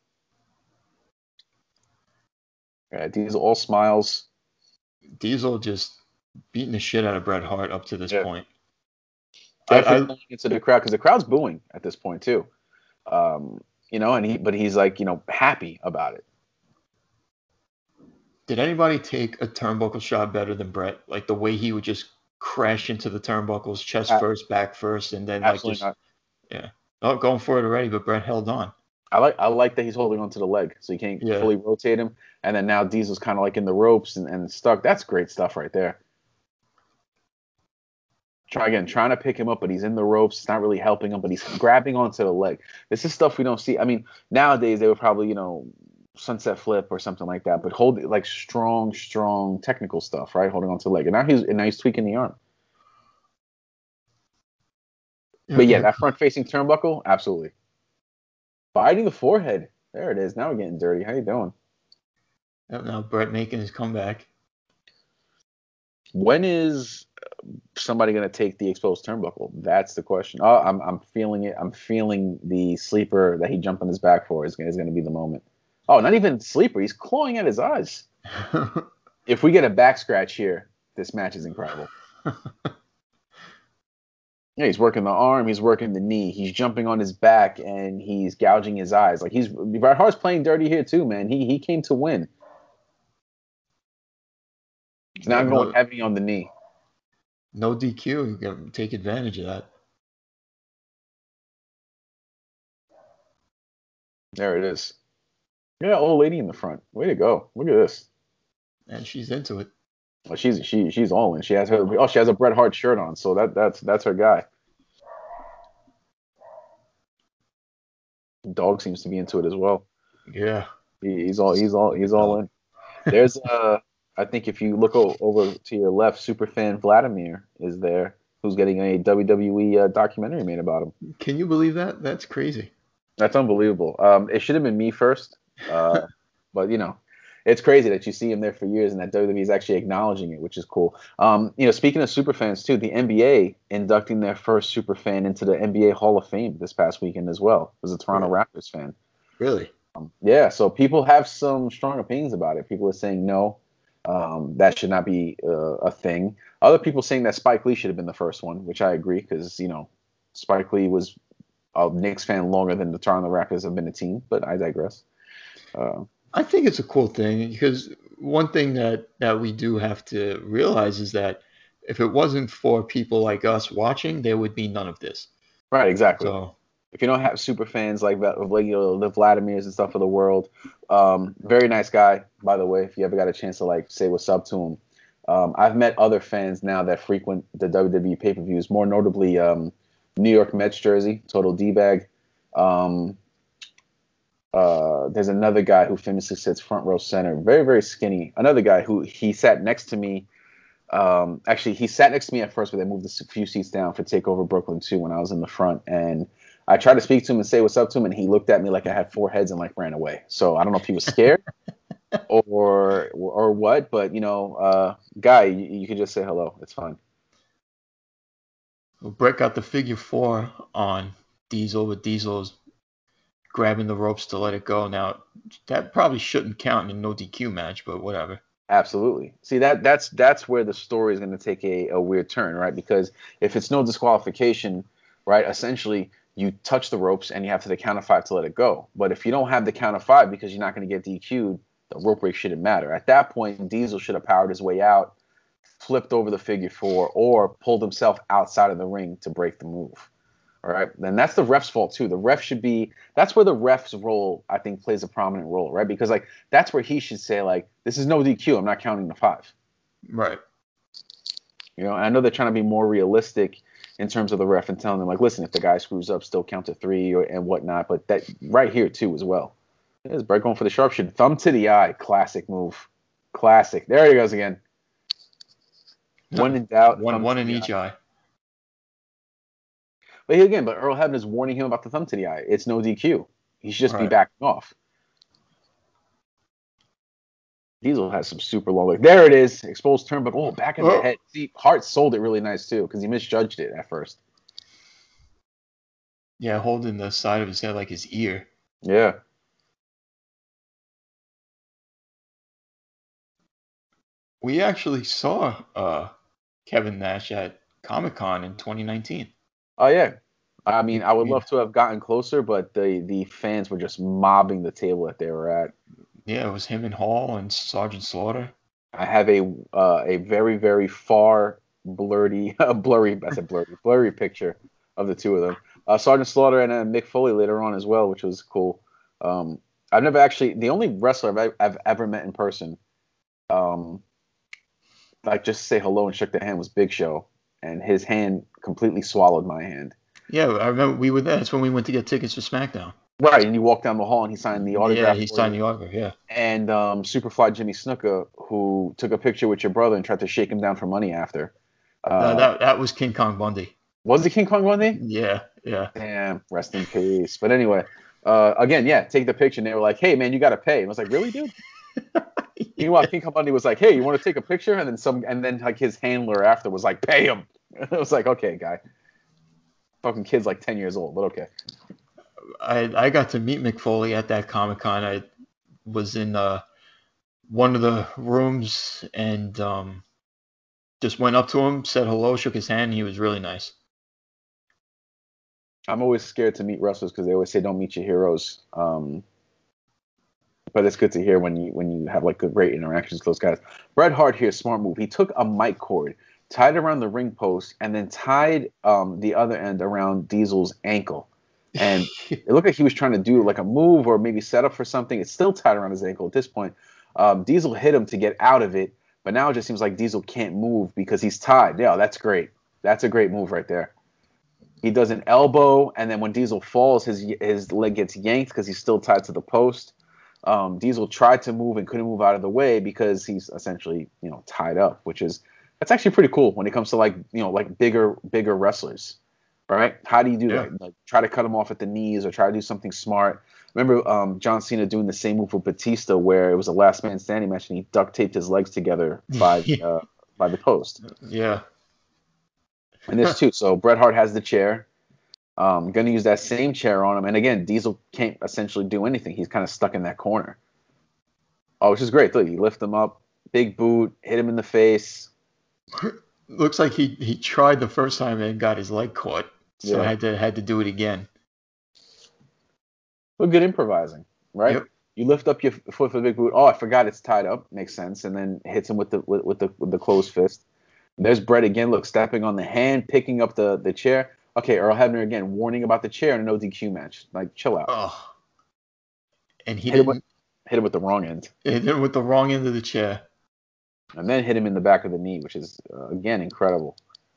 Yeah, Diesel all smiles. Diesel just beating the shit out of Bret Hart up to this Yeah, point. definitely I going into the crowd because the crowd's booing at this point too. You know, but he's like, you know, happy about it. Did anybody take a turnbuckle shot better than Bret? Like the way he would just crash into the turnbuckles, chest A- first, back first, and then like Absolutely just not. yeah, oh, going for it already, but Bret held on. I like that he's holding onto the leg, so you can't Yeah, fully rotate him. And then now Diesel's kind of like in the ropes and stuck. That's great stuff right there. Trying to pick him up, but he's in the ropes. It's not really helping him, but he's grabbing onto the leg. This is stuff we don't see. I mean, nowadays they would probably, you know, sunset flip or something like that, but hold like strong technical stuff, right? Holding onto the leg, and now he's tweaking the arm. But yeah, that front facing turnbuckle, absolutely. Biting the forehead. There it is. Now we're getting dirty. How you doing? now Bret making his comeback. When is somebody going to take the exposed turnbuckle? That's the question. Oh, I'm feeling it. I'm feeling the sleeper that he jumped on his back for is going to be the moment. Oh, not even sleeper. He's clawing at his eyes. If we get a back scratch here, this match is incredible. Yeah, he's working the arm, he's working the knee, he's jumping on his back, and he's gouging his eyes. Like Bret Hart's playing dirty here too, man. He came to win. He's Yeah, not going heavy on the knee. no DQ. You can take advantage of that. There it is. Yeah, old lady in the front. Way to go. Look at this. And she's into it. Well, she's all in. She has a Bret Hart shirt on, so that's her guy. Dog seems to be into it as well. Yeah. He's all in. There's I think if you look over to your left, superfan Vladimir is there, who's getting a WWE documentary made about him. Can you believe that? That's crazy. That's unbelievable. It should have been me first, but you know, it's crazy that you see him there for years and that WWE is actually acknowledging it, which is cool. You know, speaking of superfans too, the NBA inducting their first superfan into the NBA Hall of Fame this past weekend as well. It was a Toronto Raptors fan. Really? Yeah, so people have some strong opinions about it. People are saying no, that should not be a thing. Other people saying that Spike Lee should have been the first one, which I agree because you know Spike Lee was a Knicks fan longer than the Toronto Raptors have been a team. But I digress. I think it's a cool thing because one thing that we do have to realize is that if it wasn't for people like us watching, there would be none of this. Right, exactly. So if you don't have super fans like that, like you know, the Vladimirs and stuff of the world, very nice guy, by the way. If you ever got a chance to like say what's up to him, I've met other fans now that frequent the WWE pay-per-views, more notably New York Mets jersey, total D-bag. There's another guy who famously sits front row center, very, very skinny. Another guy who he sat next to me. Actually, he sat next to me at first, but they moved a few seats down for Takeover Brooklyn 2 when I was in the front. And I tried to speak to him and say what's up to him, and he looked at me like I had four heads and like ran away. So I don't know if he was scared or what, but you know, guy, you could just say hello. It's fine. Bret got the figure 4 on Diesel, but Diesel's grabbing the ropes to let it go. Now that probably shouldn't count in a no DQ match, but whatever. Absolutely. See that's where the story is going to take a weird turn, right? Because if it's no disqualification, right, essentially you touch the ropes and you have to the count of 5 to let it go. But if you don't have the count of 5 because you're not going to get DQ'd, the rope break shouldn't matter. At that point, Diesel should have powered his way out, flipped over the figure 4, or pulled himself outside of the ring to break the move. All right. Then that's the ref's fault too. The ref should be, that's where the ref's role, I think, plays a prominent role, right? Because like that's where he should say, like, this is no DQ. I'm not counting the 5. Right. You know, and I know they're trying to be more realistic in terms of the ref and telling them, like, listen, if the guy screws up, still count to 3 and whatnot. But that right here too as well. There's Bret going for the sharpshooter. Thumb to the eye. Classic move. Classic. There he goes again. When in doubt, one in each eye. But again, Earl Hebner is warning him about the thumb to the eye. It's no DQ. He should just be backing off. Diesel has some super long legs. There it is. Exposed turnbuckle. Oh, back of the head. See, Hart sold it really nice too because he misjudged it at first. Yeah, holding the side of his head like his ear. Yeah. We actually saw Kevin Nash at Comic-Con in 2019. Oh yeah. I mean, We, I would we love to have gotten closer, but the fans were just mobbing the table that they were at. yeah, it was him and Hall and Sergeant Slaughter. I have a very very far blurry blurry I said blurry picture of the two of them. Sergeant Slaughter and Mick Foley later on as well, which was cool. Um, I've never actually the only wrestler I've ever met in person, um, like just to say hello and shook their hand was Big Show, and his hand completely swallowed my hand. Yeah, I remember we were there. That's when we went to get tickets for SmackDown. Right, and you walk down the hall and he signed the Yeah, autograph he for signed you. the autograph. Yeah. And Superfly Jimmy Snuka, who took a picture with your brother and tried to shake him down for money after. That was King Kong Bundy. Was it King Kong Bundy? Yeah, yeah. Damn, rest in peace. But anyway, again, yeah, take the picture. And they were like, "Hey, man, you got to pay." And I was like, "Really, dude?" Meanwhile, King Kong Bundy was like, "Hey, you want to take a picture?" And then like his handler after was like, "Pay him." I was like, "Okay, guy." Fucking kid's like 10 years old, but okay. I got to meet Mick Foley at that Comic Con. I was in one of the rooms and just went up to him, said hello, shook his hand. And he was really nice. I'm always scared to meet wrestlers because they always say don't meet your heroes. But it's good to hear when you have like good great interactions with those guys. Bret Hart here, smart move. He took a mic cord, tied it around the ring post, and then tied the other end around Diesel's ankle. And it looked like he was trying to do like a move or maybe set up for something. It's still tied around his ankle at this point. Diesel hit him to get out of it, but now it just seems like Diesel can't move because he's tied. Yeah, that's great. That's a great move right there. He does an elbow, and then when Diesel falls, his leg gets yanked because he's still tied to the post. Diesel tried to move and couldn't move out of the way because he's essentially tied up, which is that's actually pretty cool when it comes to like bigger wrestlers, right? How do you do Yeah. that? Like try to cut him off at the knees or try to do something smart. Remember John Cena doing the same move with Batista where it was a last man standing match and he duct taped his legs together by the post. Yeah. And this too. So Bret Hart has the chair. Going to use that same chair on him. And again, Diesel can't essentially do anything. He's kind of stuck in that corner. Oh, which is great. Look, you lift him up, big boot, hit him in the face. Looks like he tried the first time and got his leg caught, so Yeah. had to do it again. Well, good improvising, right? Yep. You lift up your foot for the big boot. Oh, I forgot it's tied up. Makes sense. And then hits him with the closed fist. There's Bret again. Look, stepping on the hand, picking up the chair. Okay, Earl Hebner again, warning about the chair in an ODQ match. Like, chill out. Oh, and he Hit him didn't hit him with the wrong end, hit him with the wrong end of the chair. and then hit him in the back of the knee, which is again incredible.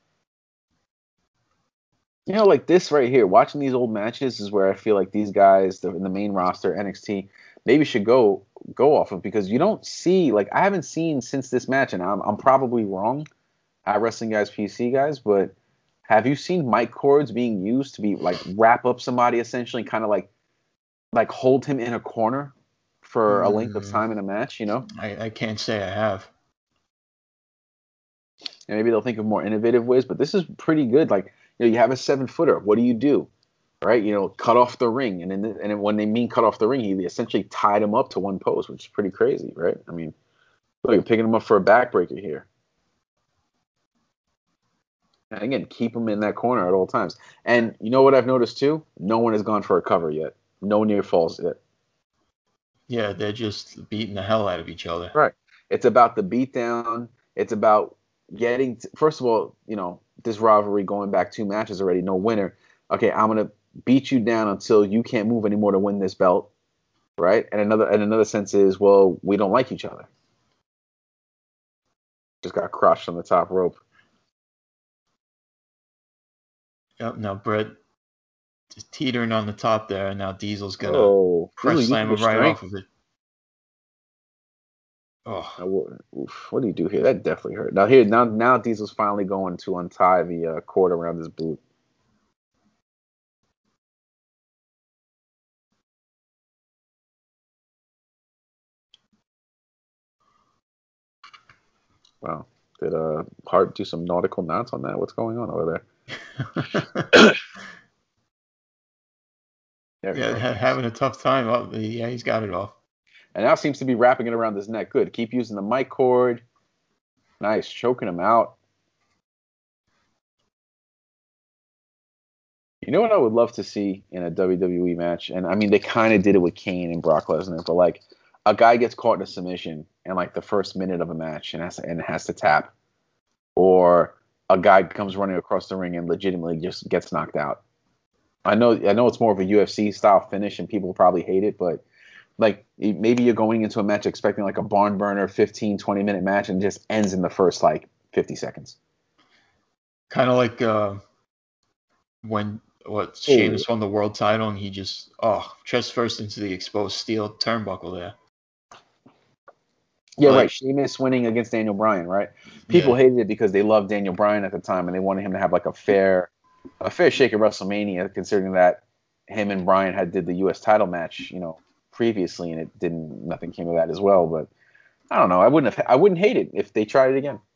Like this right here, watching these old matches is where I feel like these guys in the main roster, NXT, maybe should go off of because you don't see like I haven't seen since this match, and I'm probably wrong, Wrestling Guys PC guys, but have you seen mic cords being used to be like wrap up somebody essentially, kind of like hold him in a corner for a length of time in a match? I can't say I have. And maybe they'll think of more innovative ways, but this is pretty good. Like, you have a 7-footer. What do you do? Right? Cut off the ring. And when they mean cut off the ring, he essentially tied him up to one post, which is pretty crazy, right? I mean, look, you're picking him up for a backbreaker here. And again, keep him in that corner at all times. And you know what I've noticed too? No one has gone for a cover yet. No near falls yet. Yeah, they're just beating the hell out of each other. Right. It's about the beatdown. It's about first of all, this rivalry going back 2 matches already, no winner. Okay, I'm gonna beat you down until you can't move anymore to win this belt, right? And another sense is, well, we don't like each other. Just got crushed on the top rope. Yep. Now Bret just teetering on the top there, and now Diesel's gonna press Diesel slam using him the right strength. off of it. Oh, What do you do here? That definitely hurt. Now Diesel's finally going to untie the cord around his boot. Wow. Did Hart do some nautical knots on that? What's going on over there? There we Yeah, go. having a tough time. Oh, yeah, he's got it off. And now seems to be wrapping it around his neck. Good. Keep using the mic cord. Nice. Choking him out. You know what I would love to see in a WWE match? And I mean, they kind of did it with Kane and Brock Lesnar, but like a guy gets caught in a submission in like the first minute of a match and has to tap, or a guy comes running across the ring and legitimately just gets knocked out. I know it's more of a UFC style finish and people probably hate it, but like maybe you're going into a match expecting like a barn burner 15, 20-minute match and just ends in the first like 50 seconds. Kind of like when Sheamus won the world title and he just chest first into the exposed steel turnbuckle there. Yeah, right. Sheamus winning against Daniel Bryan, right? People hated it because they loved Daniel Bryan at the time and they wanted him to have like a fair shake at WrestleMania, considering that him and Bryan had did the U.S. title match, previously, and nothing came of that as well. But I don't know. I wouldn't hate it if they tried it again.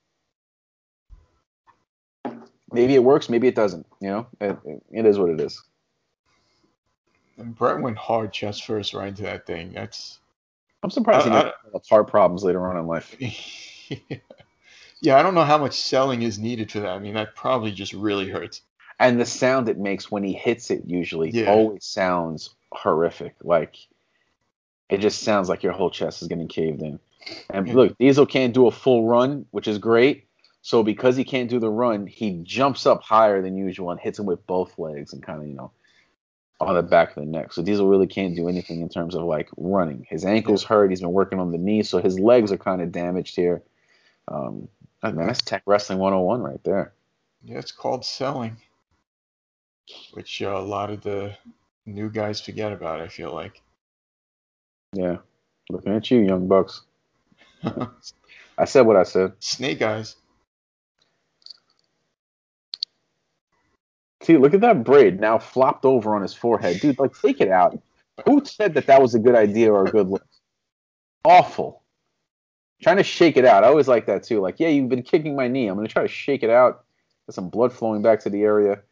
Maybe it works, maybe it doesn't. It is what it is. And Brett went hard chest first right into that thing. I'm surprised he didn't have heart problems later on in life. Yeah, I don't know how much selling is needed for that. I mean, that probably just really hurts. And the sound it makes when he hits it usually always sounds horrific. Like it just sounds like your whole chest is getting caved in. And look, Diesel can't do a full run, which is great. So because he can't do the run, he jumps up higher than usual and hits him with both legs and kind of, on the back of the neck. So Diesel really can't do anything in terms of like running. His ankle's hurt. He's been working on the knee, so his legs are kind of damaged here. Man, that's Tech Wrestling 101 right there. Yeah, it's called selling, which a lot of the new guys forget about, I feel like. Yeah. Looking at you, Young Bucks. I said what I said. Snake Eyes. See, look at that braid now flopped over on his forehead. Dude, like, take it out. Who said that was a good idea or a good look? Awful. Trying to shake it out. I always like that, too. Like, yeah, you've been kicking my knee. I'm going to try to shake it out. Get some blood flowing back to the area.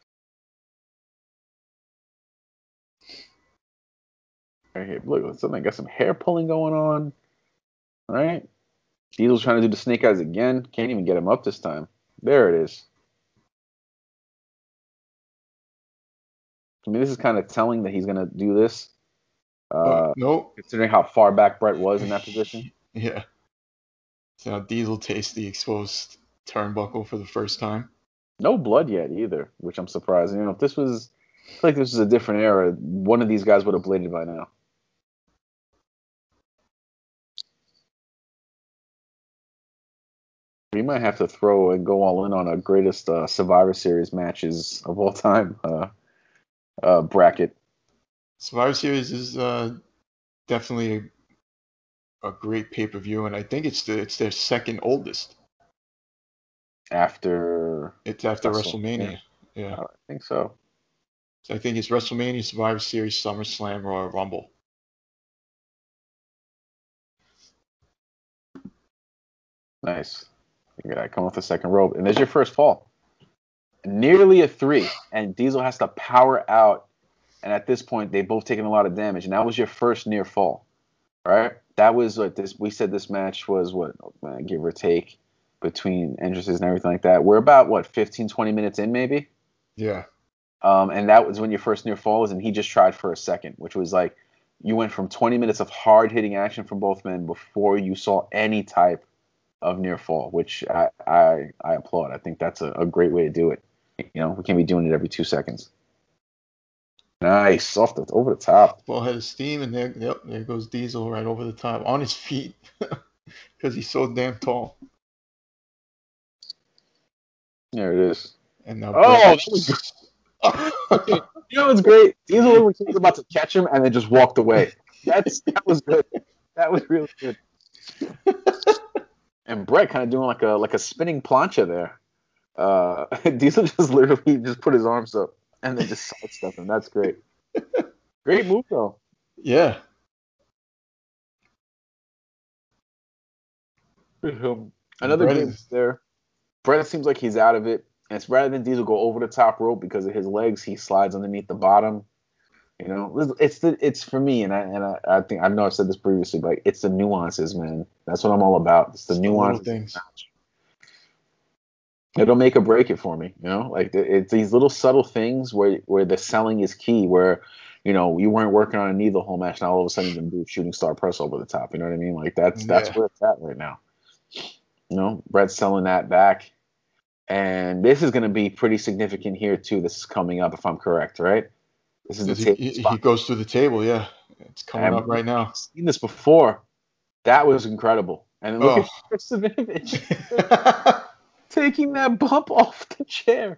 Right here. Look, something got some hair pulling going on. All right. Diesel's trying to do the snake eyes again. Can't even get him up this time. There it is. I mean, this is kind of telling that he's going to do this. Nope. Considering how far back Brett was in that position. Yeah. So now Diesel tastes the exposed turnbuckle for the first time. No blood yet either, which I'm surprised. If this was, I feel like this was a different era, one of these guys would have bladed by now. We might have to throw and go all in on a greatest Survivor Series matches of all time bracket. Survivor Series is definitely a great pay-per-view, and I think it's their second oldest. It's after WrestleMania. Yeah. I think so. So I think it's WrestleMania, Survivor Series, SummerSlam, Royal Rumble. Nice. You gotta come off the second rope, and there's your first fall. Nearly a 3, and Diesel has to power out. And at this point, they've both taken a lot of damage, and that was your first near fall, right? That was what this. We said this match was give or take, between entrances and everything like that. We're about 15, 20 minutes in, maybe. Yeah. And that was when your first near fall was, and he just tried for a second, which was like you went from 20 minutes of hard hitting action from both men before you saw any type of near fall, which I applaud. I think that's a great way to do it. We can't be doing it every 2 seconds. Nice, over the top. Full head of steam, and there goes Diesel right over the top on his feet because he's so damn tall. There it is. And now that was good. It's great. Diesel was about to catch him and then just walked away. That was good. That was really good. And Brett kind of doing like a spinning plancha there. Diesel just literally just put his arms up and then just sidestep him. That's great. Great move though. Yeah. Another great move there. Brett seems like he's out of it. And it's rather than Diesel go over the top rope because of his legs, he slides underneath the bottom. You know, it's for me, and I think I know I've said this previously, but it's the nuances, man. That's what I'm all about. It's the It's the little nuances. things. It'll make or break it for me, you know. Like it's these little subtle things where the selling is key. Where, you know, you weren't working on a knee the whole match, now all of a sudden you're gonna do a shooting star press over the top. You know what I mean? Like that's Yeah. where it's at right now. You know, Brett's selling that back, and this is gonna be pretty significant here too. This is coming up, if I'm correct, right? This is the As table he spot, goes through the table, yeah. It's coming and up right we've now. seen this before. That was incredible. And then look Oh. at Chris Savinovich taking that bump off the chair.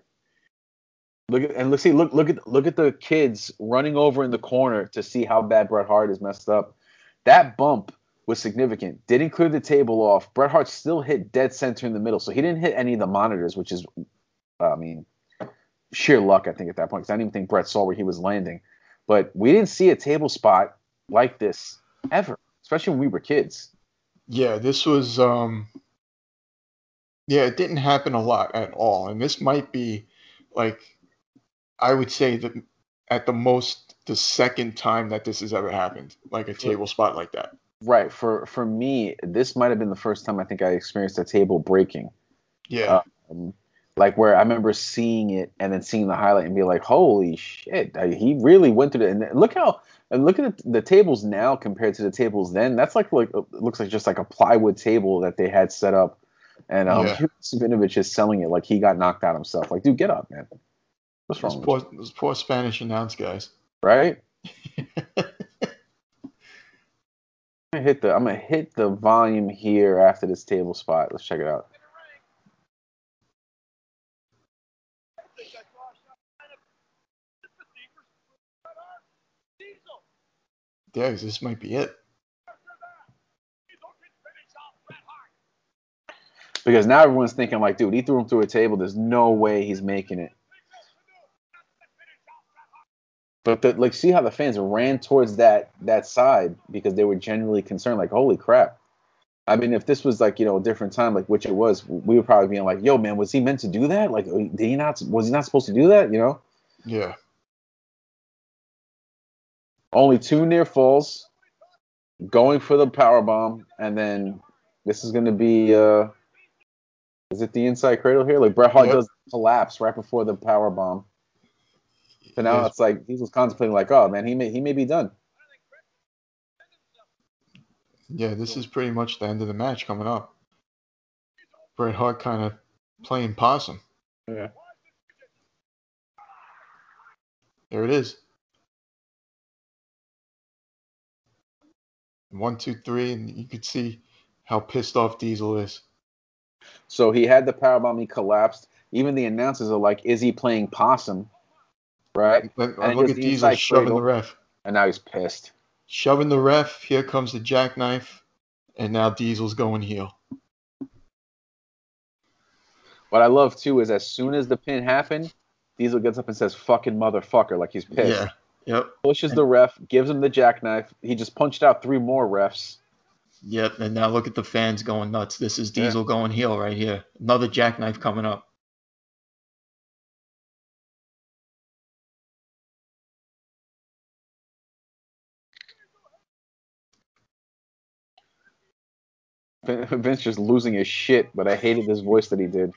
Look at the kids running over in the corner to see how bad Bret Hart is messed up. That bump was significant. Didn't clear the table off. Bret Hart still hit dead center in the middle, so he didn't hit any of the monitors, which is, I mean, sheer luck, I think, at that point, because I didn't even think Bret saw where he was landing. But we didn't see a table spot like this ever, especially when we were kids. Yeah, this was yeah, it didn't happen a lot at all. And this might be like I would say that at the most the second time that this has ever happened, like a table spot like that. Right. For me, this might have been the first time I think I experienced a table breaking. Yeah. Um, like where I remember seeing it and then seeing the highlight and be like, "Holy shit!" He really went through it. And look at the tables now compared to the tables then. That's like it looks like just like a plywood table that they had set up, and Yeah. Savinovich is selling it like he got knocked out himself. Like, dude, get up, man. What's wrong with you? Those poor Spanish announce guys. Right? I'm gonna hit the volume here after this table spot. Let's check it out. Yeah, this might be it. Because now everyone's thinking like, dude, he threw him through a table. There's no way he's making it. But like, see how the fans ran towards that side because they were genuinely concerned. Like, holy crap! I mean, if this was like, you know, a different time, like which it was, we would probably be like, yo, man, was he meant to do that? Like, did he not? Was he not supposed to do that? You know? Yeah. Only 2 near falls, going for the power bomb, and then this is going to be. Is it the inside cradle here? Like Bret Hart Yep. does collapse right before the power bomb. So now Yes. it's like he was contemplating, like, oh man, he may be done. Yeah, this is pretty much the end of the match coming up. Bret Hart kind of playing possum. Yeah. There it is. 1, 2, 3, and you could see how pissed off Diesel is. So he had the power bomb. He collapsed. Even the announcers are like, is he playing possum? Right. And then he Look does at the Diesel inside shoving the cradle, ref. and now he's pissed. Shoving the ref. Here comes the jackknife. And now Diesel's going heel. What I love too is as soon as the pin happened, Diesel gets up and says "fucking motherfucker" like he's pissed. Yeah. Yep. Pushes the ref, gives him the jackknife. He just punched out 3 more refs. Yep. And now look at the fans going nuts. This is Diesel going heel right here. Another jackknife coming up. Vince just losing his shit, but I hated this voice that he did.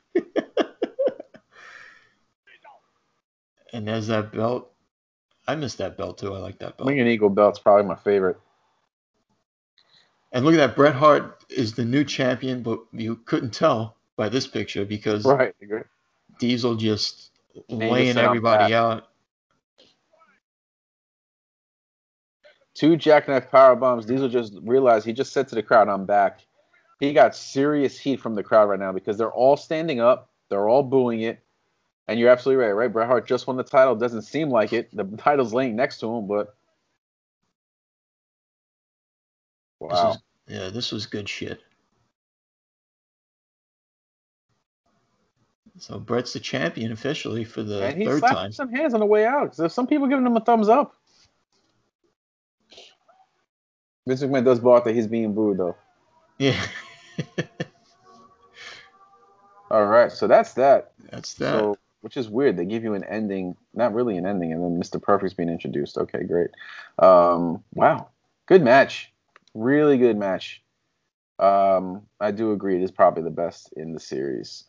And there's that belt. I miss that belt too. I like that belt. Wing and Eagle belt's probably my favorite. And look at that. Bret Hart is the new champion, but you couldn't tell by this picture because Right. Diesel just And he laying just said, "I'm everybody back." out. 2 jackknife power bombs. Diesel just realized, he just said to the crowd, "I'm back." He got serious heat from the crowd right now because they're all standing up, they're all booing it, and you're absolutely right. Right, Bret Hart just won the title. Doesn't seem like it. The title's laying next to him, but wow. This was good shit. So Bret's the champion officially for the And he third slapped time. some hands on the way out. Because there's some people giving him a thumbs up. Vince McMahon does bark that he's being booed, though. Yeah. All right, so that's that. That's that. So which is weird. They give you an ending, not really an ending, and then Mr. Perfect's being introduced. Okay, great. Wow, good match, really good match. I do agree. It is probably the best in the series.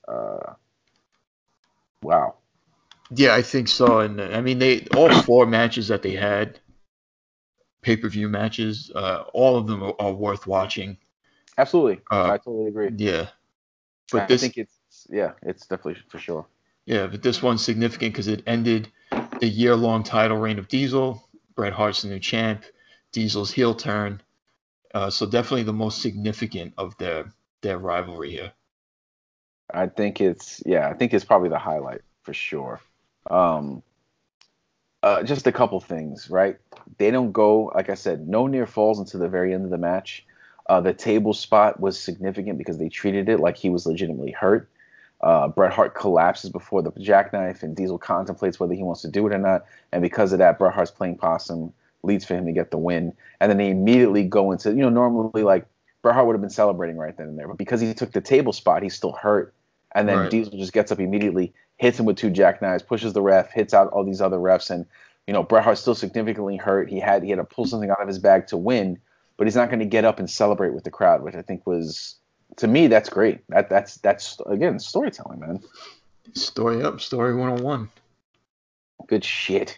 Wow. Yeah, I think so. And I mean, they all four matches that they had, pay-per-view matches, all of them are worth watching. Absolutely. Uh, I totally agree. yeah, but I this, think it's definitely for sure. yeah, but this one's significant because it ended the year-long title reign of Diesel. Bret Hart's the new champ. Diesel's heel turn. So definitely the most significant of their rivalry here. I think it's probably the highlight for sure. Um, just a couple things, right? They don't go, like I said, no near falls until the very end of the match. The table spot was significant because they treated it like he was legitimately hurt. Bret Hart collapses before the jackknife, and Diesel contemplates whether he wants to do it or not. And because of that, Bret Hart's playing possum leads for him to get the win. And then they immediately go into, normally like Bret Hart would have been celebrating right then and there, but because he took the table spot, he's still hurt. And then Right. Diesel just gets up immediately, hits him with two jackknives, pushes the ref, hits out all these other refs, and Bret Hart's still significantly hurt. He had to pull something out of his bag to win, but he's not going to get up and celebrate with the crowd, which I think was, to me, that's great. That's again storytelling, man. Story up, story 101. Good shit.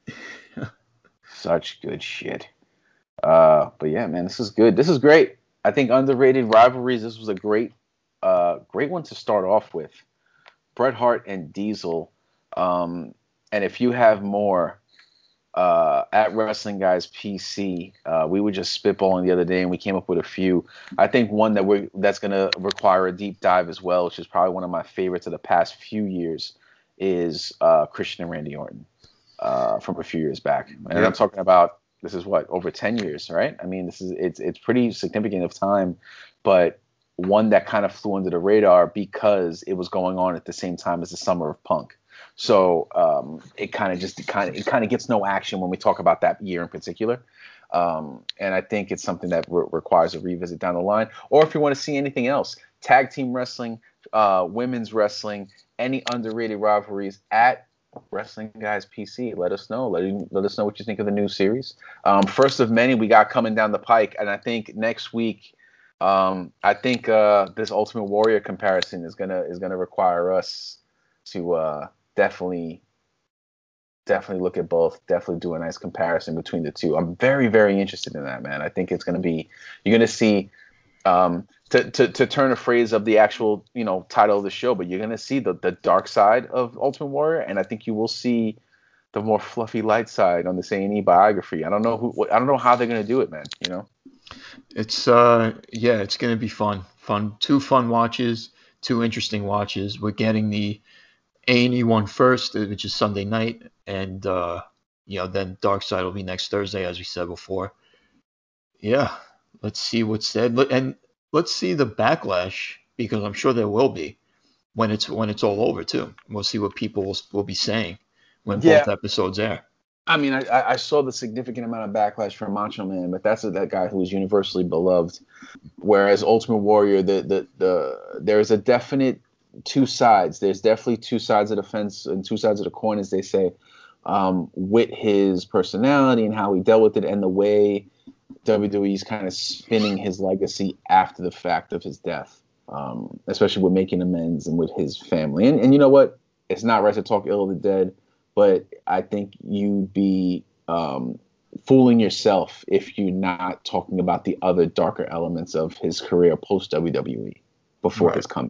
Such good shit. But yeah, man, this is good. This is great. I think underrated rivalries. This was a great one to start off with. Bret Hart and Diesel. And if you have more, at Wrestling Guys PC, we were just spitballing the other day, and we came up with a few. I think one that's going to require a deep dive as well, which is probably one of my favorites of the past few years, is Christian and Randy Orton from a few years back. And I'm talking about, this is what, over 10 years, right? I mean, it's pretty significant of time, but one that kind of flew under the radar because it was going on at the same time as the Summer of Punk. So it kind of gets no action when we talk about that year in particular. And I think it's something that requires a revisit down the line. Or if you want to see anything else, tag team wrestling, women's wrestling, any underrated rivalries at Wrestling Guys PC. Let us know. Let us know what you think of the new series. First of many we got coming down the pike, and I think next week, this Ultimate Warrior comparison is gonna require us to definitely look at both. Definitely do a nice comparison between the two. I'm very, very interested in that, man. I think it's gonna be, you're gonna see, to turn a phrase of the actual title of the show, but you're gonna see the dark side of Ultimate Warrior, and I think you will see the more fluffy light side on this A&E biography. I don't know how they're gonna do it, man. It's it's gonna be fun. Two fun watches, two interesting watches. We're getting the A&E one first, which is Sunday night, and then Dark Side will be next Thursday, as we said before. Yeah, let's see what's said, and let's see the backlash, because I'm sure there will be when it's all over too. We'll see what people will be saying when both episodes air. I mean, I saw the significant amount of backlash from Macho Man, but that's that guy who is universally beloved. Whereas Ultimate Warrior, there's a definite two sides. There's definitely two sides of the fence and two sides of the coin, as they say, with his personality and how he dealt with it, and the way WWE's kind of spinning his legacy after the fact of his death, especially with making amends and with his family. And you know what? It's not right to talk ill of the dead, but I think you'd be fooling yourself if you're not talking about the other darker elements of his career post WWE before his coming.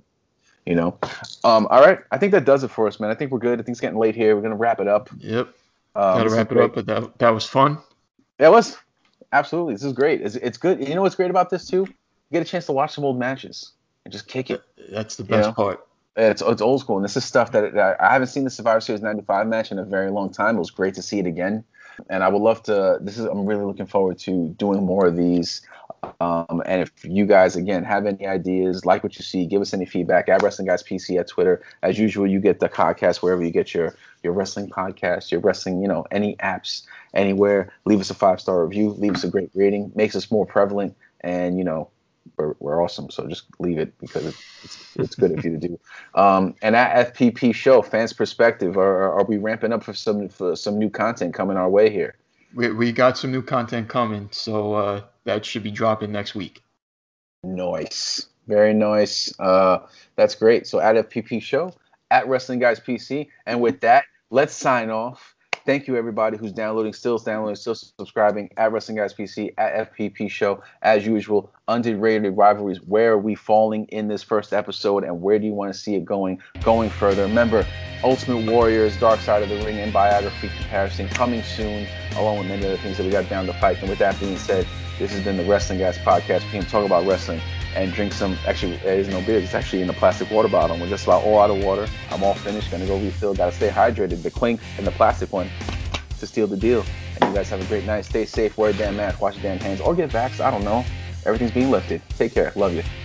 All right. I think that does it for us, man. I think we're good. I think it's getting late here. We're gonna wrap it up. Yep. Gotta wrap it up, but that was fun. That was absolutely. This is great. It's good. You know what's great about this too? You get a chance to watch some old matches and just kick it. That's the best part. It's old school, and this is stuff that I haven't seen the Survivor Series '95 match in a very long time. It was great to see it again, and I would love to. I'm really looking forward to doing more of these. And if you guys again have any ideas, like what you see, give us any feedback at Wrestling Guys PC at Twitter. As usual, you get the podcast wherever you get your wrestling podcast, your wrestling, any apps, anywhere. Leave us a 5-star review. Leave us a great rating. Makes us more prevalent, and we're awesome. So just leave it because it's good of you to do. And at FPP show, fans perspective, are we ramping up for some new content coming our way here? We got some new content coming, so that should be dropping next week. Nice, very nice. That's great. So at FPP show, at Wrestling Guys PC, and with that, let's sign off. Thank you, everybody who's downloading, still subscribing at Wrestling Guys PC, at FPP Show. As usual, underrated rivalries. Where are we falling in this first episode, and where do you want to see it going further? Remember, Ultimate Warriors, Dark Side of the Ring, and biography comparison coming soon, along with many other things that we got down the pike. And with that being said, this has been the Wrestling Guys Podcast. We can talk about wrestling and drink some. Actually, there's no beer. It's actually in a plastic water bottle. We're just about all out of water. I'm all finished. Gonna go refill. Gotta stay hydrated. The clink and the plastic one to steal the deal. And you guys have a great night. Stay safe. Wear a damn mask. Wash your damn hands. Or get vaxxed. I don't know. Everything's being lifted. Take care. Love you.